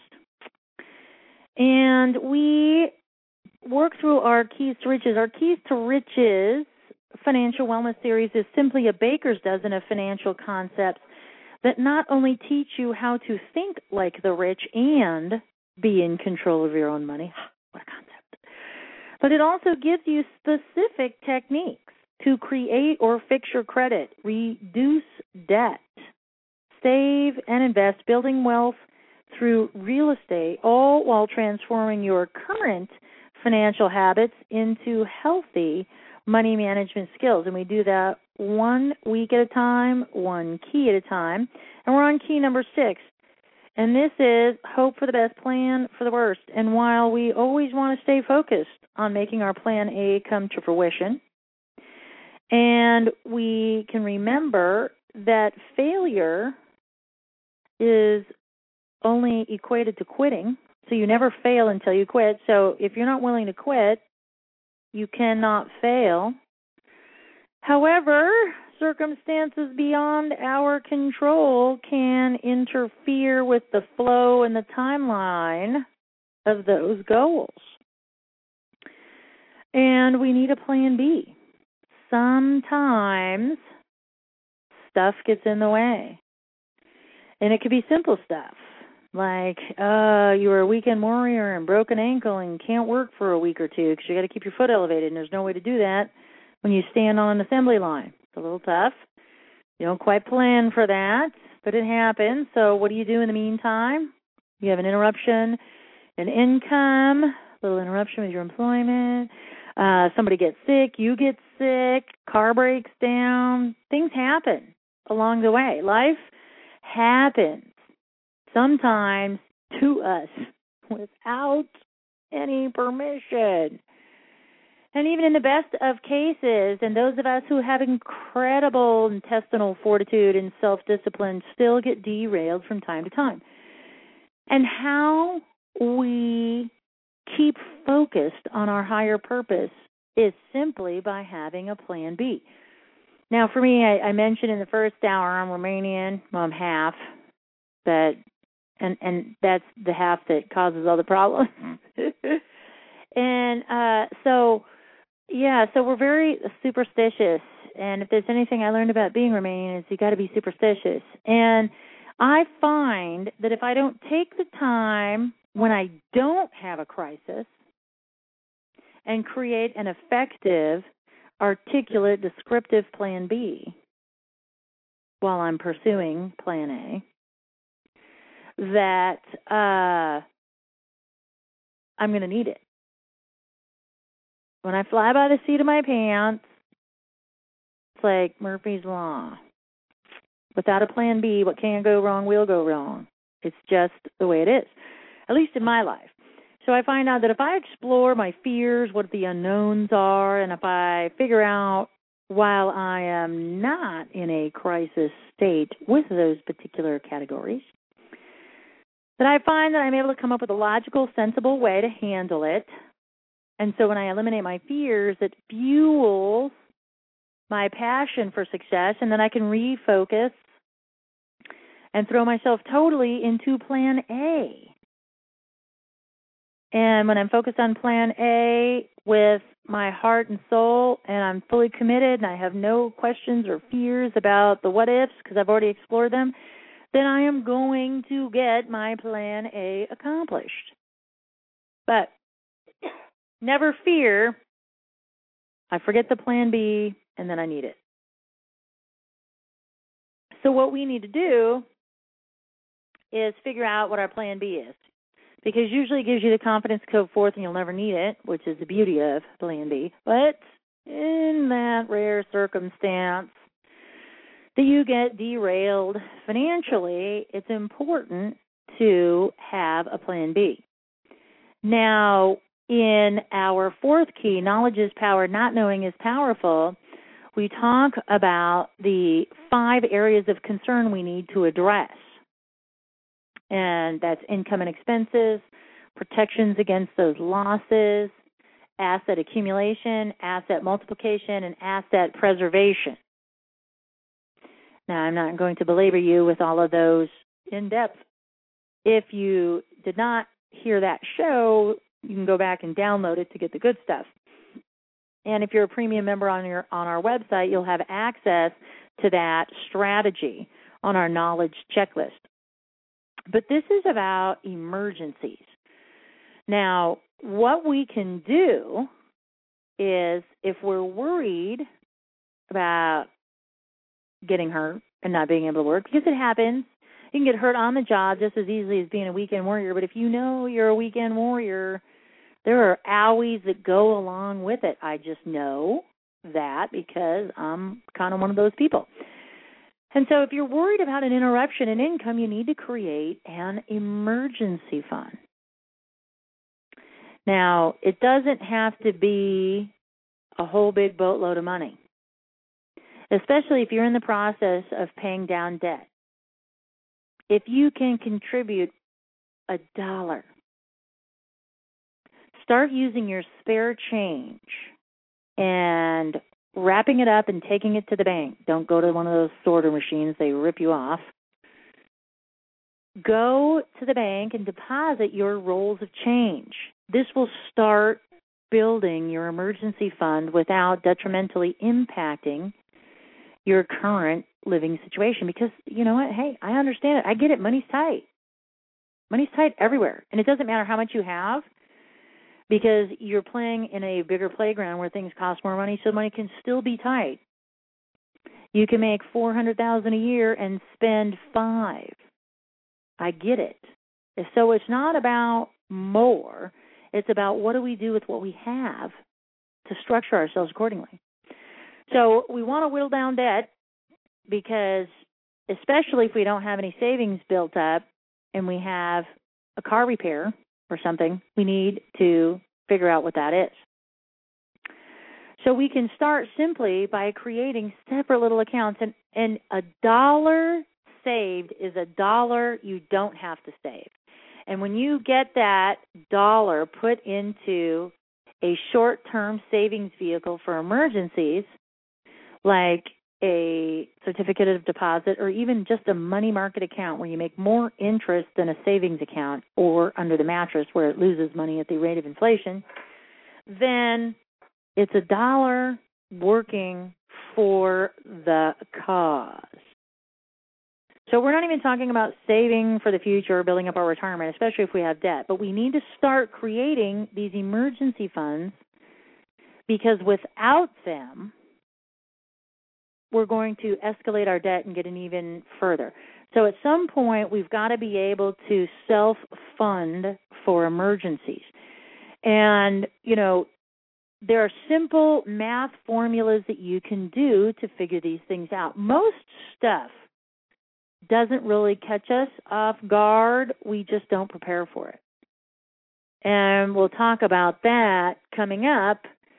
And we work through our Keys to Riches. Our Keys to Riches Financial Wellness Series is simply a baker's dozen of financial concepts that not only teach you how to think like the rich and be in control of your own money. What a concept. But it also gives you specific techniques to create or fix your credit, reduce debt, save and invest, building wealth through real estate, all while transforming your current financial habits into healthy money management skills. And we do that 1 week at a time, one key at a time. And we're on key number 6. And this is hope for the best, plan for the worst. And while we always want to stay focused on making our plan A come to fruition, and we can remember that failure is only equated to quitting. So you never fail until you quit. So if you're not willing to quit, you cannot fail. However, circumstances beyond our control can interfere with the flow and the timeline of those goals. And we need a plan B. Sometimes stuff gets in the way. And it could be simple stuff. Like, you were a weekend warrior and broke an ankle and can't work for a week or two because you got to keep your foot elevated, and there's no way to do that when you stand on an assembly line. It's a little tough. You don't quite plan for that, but it happens. So what do you do in the meantime? You have an interruption in income, a little interruption with your employment. Somebody gets sick, you get sick, car breaks down. Things happen along the way. Life happens. Sometimes to us without any permission. And even in the best of cases, and those of us who have incredible intestinal fortitude and self-discipline still get derailed from time to time. And how we keep focused on our higher purpose is simply by having a plan B. Now, for me, I mentioned in the first hour I'm Romanian. Well, I'm half, but and that's the half that causes all the problems. And so we're very superstitious. And if there's anything I learned about being Romanian is you got to be superstitious. And I find that if I don't take the time when I don't have a crisis and create an effective, articulate, descriptive plan B while I'm pursuing plan A, that I'm going to need it. When I fly by the seat of my pants, it's like Murphy's Law. Without a plan B, what can go wrong will go wrong. It's just the way it is, at least in my life. So I find out that if I explore my fears, what the unknowns are, and if I figure out while I am not in a crisis state with those particular categories, that I find that I'm able to come up with a logical, sensible way to handle it. And so when I eliminate my fears, it fuels my passion for success, and then I can refocus and throw myself totally into plan A. And when I'm focused on plan A with my heart and soul, and I'm fully committed and I have no questions or fears about the what ifs because I've already explored them, then I am going to get my plan A accomplished. But never fear, I forget the plan B and then I need it. So what we need to do is figure out what our plan B is. Because usually it gives you the confidence to go forth and you'll never need it, which is the beauty of plan B. But in that rare circumstance that you get derailed financially, it's important to have a plan B. Now, in our fourth key, knowledge is power, not knowing is powerful, we talk about the 5 areas of concern we need to address. And that's income and expenses, protections against those losses, asset accumulation, asset multiplication, and asset preservation. Now, I'm not going to belabor you with all of those in depth. If you did not hear that show, you can go back and download it to get the good stuff. And if you're a premium member on our website, you'll have access to that strategy on our knowledge checklist. But this is about emergencies. Now, what we can do is if we're worried about getting hurt and not being able to work, because it happens, you can get hurt on the job just as easily as being a weekend warrior. But if you know you're a weekend warrior, there are owies that go along with it. I just know that because I'm kind of one of those people. And so if you're worried about an interruption in income, you need to create an emergency fund. Now, it doesn't have to be a whole big boatload of money, especially if you're in the process of paying down debt. If you can contribute $1, start using your spare change and wrapping it up and taking it to the bank. Don't go to one of those sorter machines. They rip you off. Go to the bank and deposit your rolls of change. This will start building your emergency fund without detrimentally impacting your current living situation. Because, you know what? Hey, I understand it. I get it. Money's tight. Money's tight everywhere. And it doesn't matter how much you have, because you're playing in a bigger playground where things cost more money, so money can still be tight. You can make $400,000 a year and spend $5. I get it. So it's not about more. It's about what do we do with what we have to structure ourselves accordingly. So we want to whittle down debt because, especially if we don't have any savings built up and we have a car repair or something, we need to figure out what that is. So we can start simply by creating separate little accounts, and $1 saved is $1 you don't have to save. And when you get that $1 put into a short-term savings vehicle for emergencies, like a certificate of deposit or even just a money market account where you make more interest than a savings account, or under the mattress where it loses money at the rate of inflation, then it's $1 working for the cause. So we're not even talking about saving for the future or building up our retirement, especially if we have debt. But we need to start creating these emergency funds, because without them, we're going to escalate our debt and get in even further. So at some point, we've got to be able to self-fund for emergencies. And, you know, there are simple math formulas that you can do to figure these things out. Most stuff doesn't really catch us off guard. We just don't prepare for it. And we'll talk about that coming up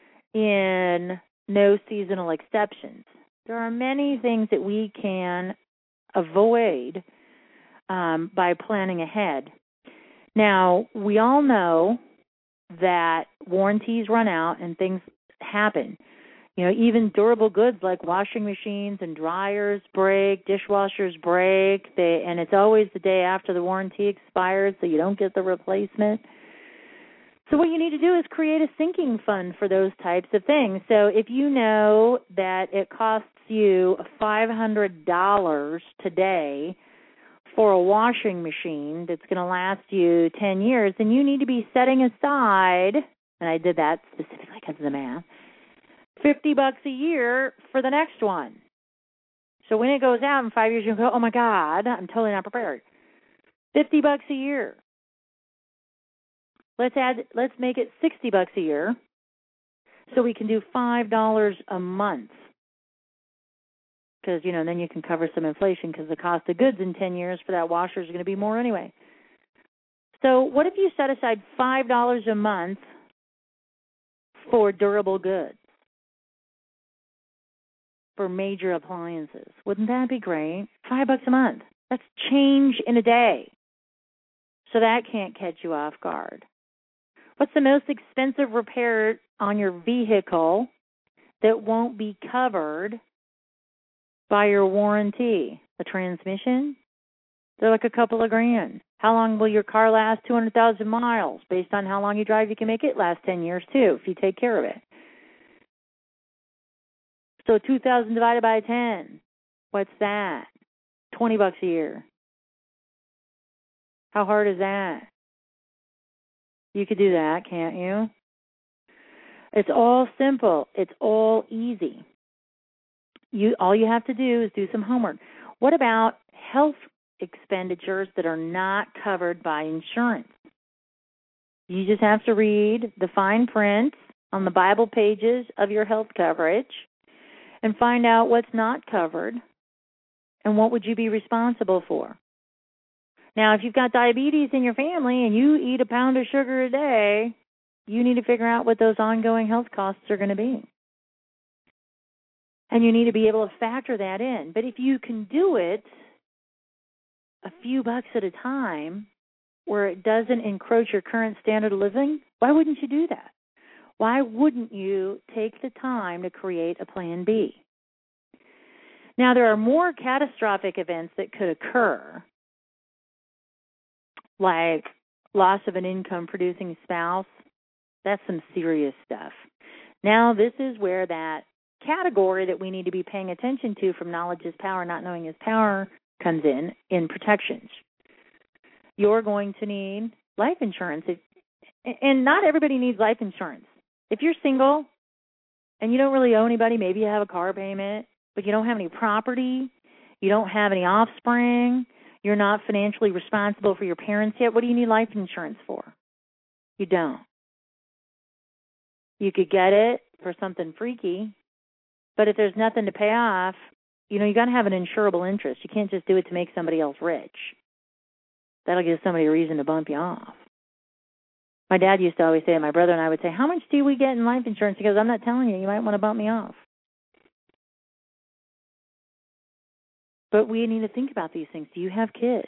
in No Seasonal Exceptions. There are many things that we can avoid by planning ahead. Now, we all know that warranties run out and things happen. You know, even durable goods like washing machines and dryers break, dishwashers break, and it's always the day after the warranty expires, so you don't get the replacement. So what you need to do is create a sinking fund for those types of things. So if you know that it costs you $500 today for a washing machine that's going to last you 10 years, then you need to be setting aside, and I did that specifically because of the math, $50 a year for the next one. So when it goes out in 5 years, you'll go, oh my God, I'm totally not prepared. $50 a year. Let's make it $60 a year, so we can do $5 a month. Because, you know, then you can cover some inflation because the cost of goods in 10 years for that washer is going to be more anyway. So what if you set aside $5 a month for durable goods, for major appliances? Wouldn't that be great? $5 a month. That's change in a day. So that can't catch you off guard. What's the most expensive repair on your vehicle that won't be covered by your warranty? The transmission? They're like a couple of grand. How long will your car last? 200,000 miles. Based on how long you drive, you can make it last 10 years too, if you take care of it. So 2,000 divided by 10. What's that? $20 a year. How hard is that? You could do that, can't you? It's all simple. It's all easy. All you have to do is do some homework. What about health expenditures that are not covered by insurance? You just have to read the fine print on the Bible pages of your health coverage and find out what's not covered and what would you be responsible for. Now, if you've got diabetes in your family and you eat a pound of sugar a day, you need to figure out what those ongoing health costs are going to be. And you need to be able to factor that in. But if you can do it a few bucks at a time where it doesn't encroach your current standard of living, why wouldn't you do that? Why wouldn't you take the time to create a plan B? Now, there are more catastrophic events that could occur, like loss of an income-producing spouse. That's some serious stuff. Now, this is where that category that we need to be paying attention to from knowledge is power, not knowing is power, comes in protections. You're going to need life insurance. And not everybody needs life insurance. If you're single and you don't really owe anybody, maybe you have a car payment, but you don't have any property, you don't have any offspring, you're not financially responsible for your parents yet, what do you need life insurance for? You don't. You could get it for something freaky, but if there's nothing to pay off, you got to have an insurable interest. You can't just do it to make somebody else rich. That'll give somebody a reason to bump you off. My dad used to always say, my brother and I would say, how much do we get in life insurance? He goes, I'm not telling you. You might want to bump me off. But we need to think about these things. Do you have kids?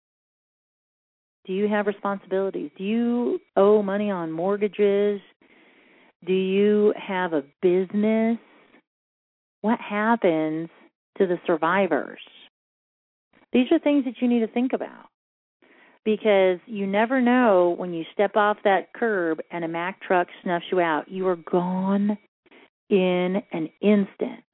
Do you have responsibilities? Do you owe money on mortgages? Do you have a business? What happens to the survivors? These are things that you need to think about, because you never know when you step off that curb and a Mack truck snuffs you out. You are gone in an instant.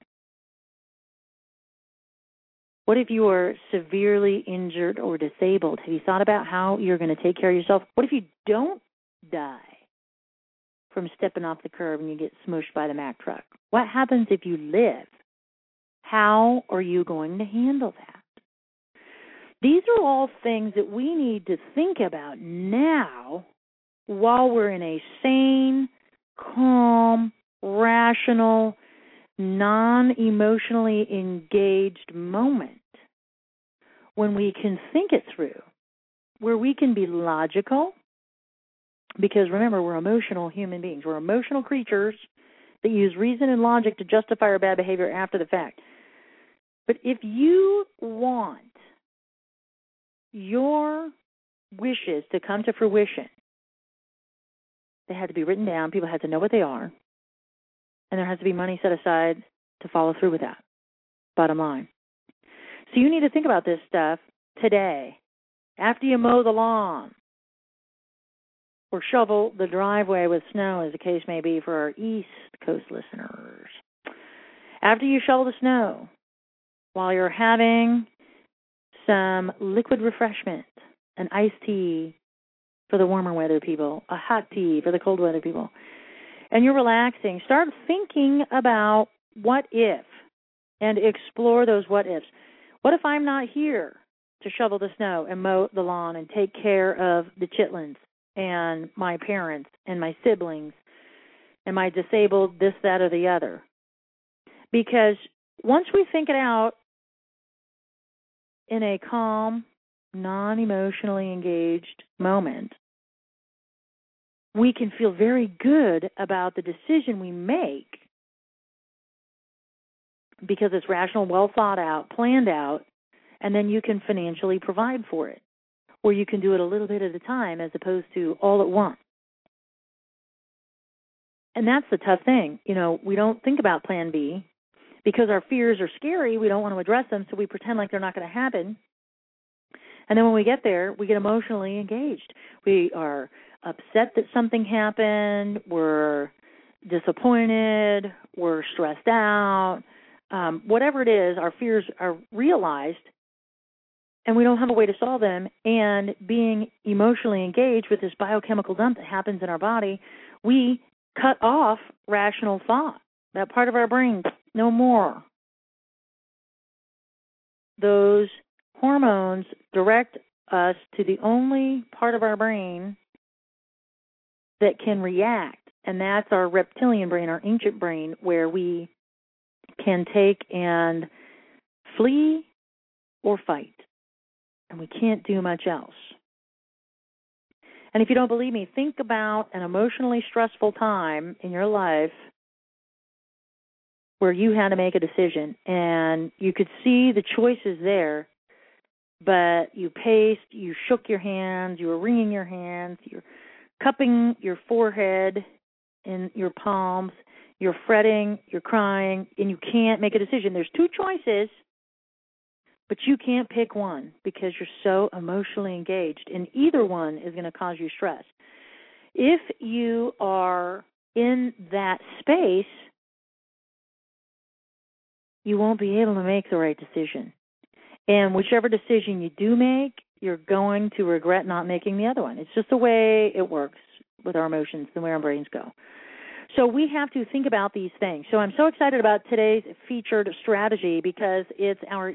What if you are severely injured or disabled? Have you thought about how you're going to take care of yourself? What if you don't die from stepping off the curb and you get smushed by the Mack truck? What happens if you live? How are you going to handle that? These are all things that we need to think about now while we're in a sane, calm, rational, non-emotionally engaged moment, when we can think it through, where we can be logical, because remember, we're emotional human beings. We're emotional creatures that use reason and logic to justify our bad behavior after the fact. But if you want your wishes to come to fruition, They had to be written down. People had to know what they are. And there has to be money set aside to follow through with that. Bottom line. So you need to think about this stuff today, after you mow the lawn or shovel the driveway with snow, as the case may be for our East Coast listeners. After you shovel the snow, while you're having some liquid refreshment, an iced tea for the warmer weather people, a hot tea for the cold weather people, and you're relaxing, start thinking about what if and explore those what ifs. What if I'm not here to shovel the snow and mow the lawn and take care of the chitlins and my parents and my siblings and my disabled this, that, or the other? Because once we think it out in a calm, non-emotionally engaged moment, we can feel very good about the decision we make because it's rational, well thought out, planned out, and then you can financially provide for it. Or you can do it a little bit at a time as opposed to all at once. And that's the tough thing. You know, we don't think about plan B because our fears are scary. We don't want to address them, so we pretend like they're not going to happen. And then when we get there, we get emotionally engaged. We are upset that something happened. We're disappointed. We're stressed out. Whatever it is, our fears are realized, and we don't have a way to solve them. And being emotionally engaged with this biochemical dump that happens in our body, we cut off rational thought. That part of our brain, no more. Those hormones direct us to the only part of our brain that can react, and that's our reptilian brain, our ancient brain, where we can take and flee or fight, and we can't do much else. And if you don't believe me, think about an emotionally stressful time in your life where you had to make a decision, and you could see the choices there, but you paced, you shook your hands, you were wringing your hands, you're cupping your forehead in your palms, you're fretting, you're crying, and you can't make a decision. There's two choices, but you can't pick one because you're so emotionally engaged, and either one is going to cause you stress. If you are in that space, you won't be able to make the right decision. And whichever decision you do make, you're going to regret not making the other one. It's just the way it works with our emotions, the way our brains go. So we have to think about these things. So I'm so excited about today's featured strategy because it's our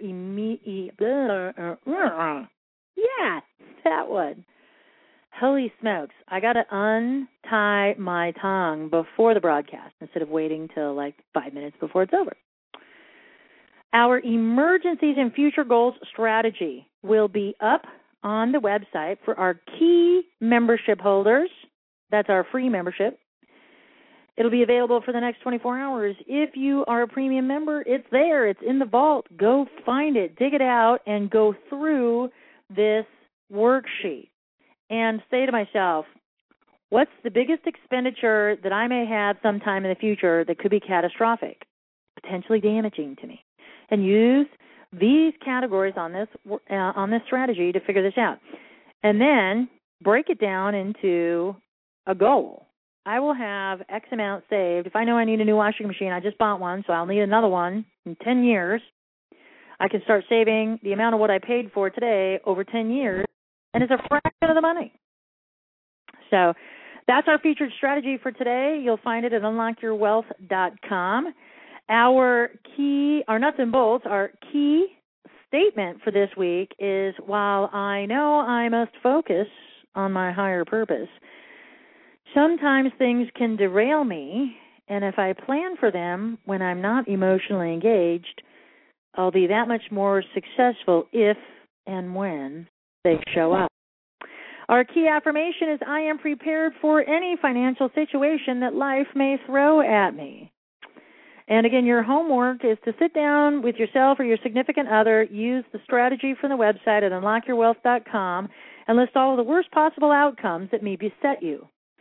that one. Holy smokes. I got to untie my tongue before the broadcast instead of waiting till like 5 minutes before it's over. Our emergencies and future goals strategy will be up on the website for our key membership holders. That's our free membership. It'll be available for the next 24 hours. If you are a premium member, it's there. It's in the vault. Go find it, dig it out, and go through this worksheet and say to myself, what's the biggest expenditure that I may have sometime in the future that could be catastrophic, potentially damaging to me? And use these categories on this strategy to figure this out. And then break it down into a goal. I will have X amount saved. If I know I need a new washing machine, I just bought one, so I'll need another one in 10 years. I can start saving the amount of what I paid for today over 10 years, and it's a fraction of the money. So that's our featured strategy for today. You'll find it at unlockyourwealth.com. Our nuts and bolts, our key statement for this week is, while I know I must focus on my higher purpose, sometimes things can derail me, and if I plan for them when I'm not emotionally engaged, I'll be that much more successful if and when they show up. Our key affirmation is, I am prepared for any financial situation that life may throw at me. And again, your homework is to sit down with yourself or your significant other, use the strategy from the website at unlockyourwealth.com, and list all of the worst possible outcomes that may beset you.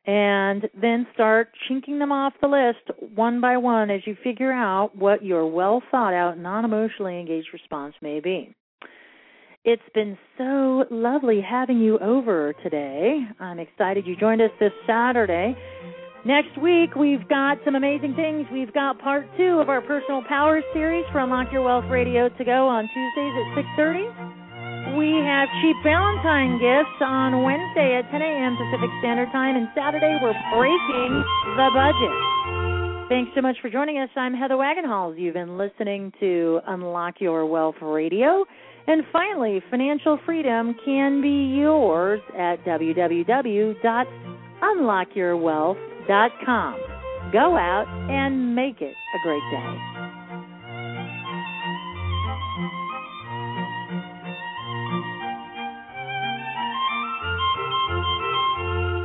and then start chinking them off the list one by one as you figure out what your well-thought-out, non-emotionally engaged response may be. It's been so lovely having you over today. I'm excited you joined us this Saturday. Next week, we've got some amazing things. We've got part 2 of our Personal Power series for Unlock Your Wealth Radio to go on Tuesdays at 6:30. We have cheap Valentine gifts on Wednesday at 10 a.m. Pacific Standard Time, and Saturday we're breaking the budget. Thanks so much for joining us. I'm Heather Wagenhals. You've been listening to Unlock Your Wealth Radio. And finally, financial freedom can be yours at www.unlockyourwealth.com. Go out and make it a great day.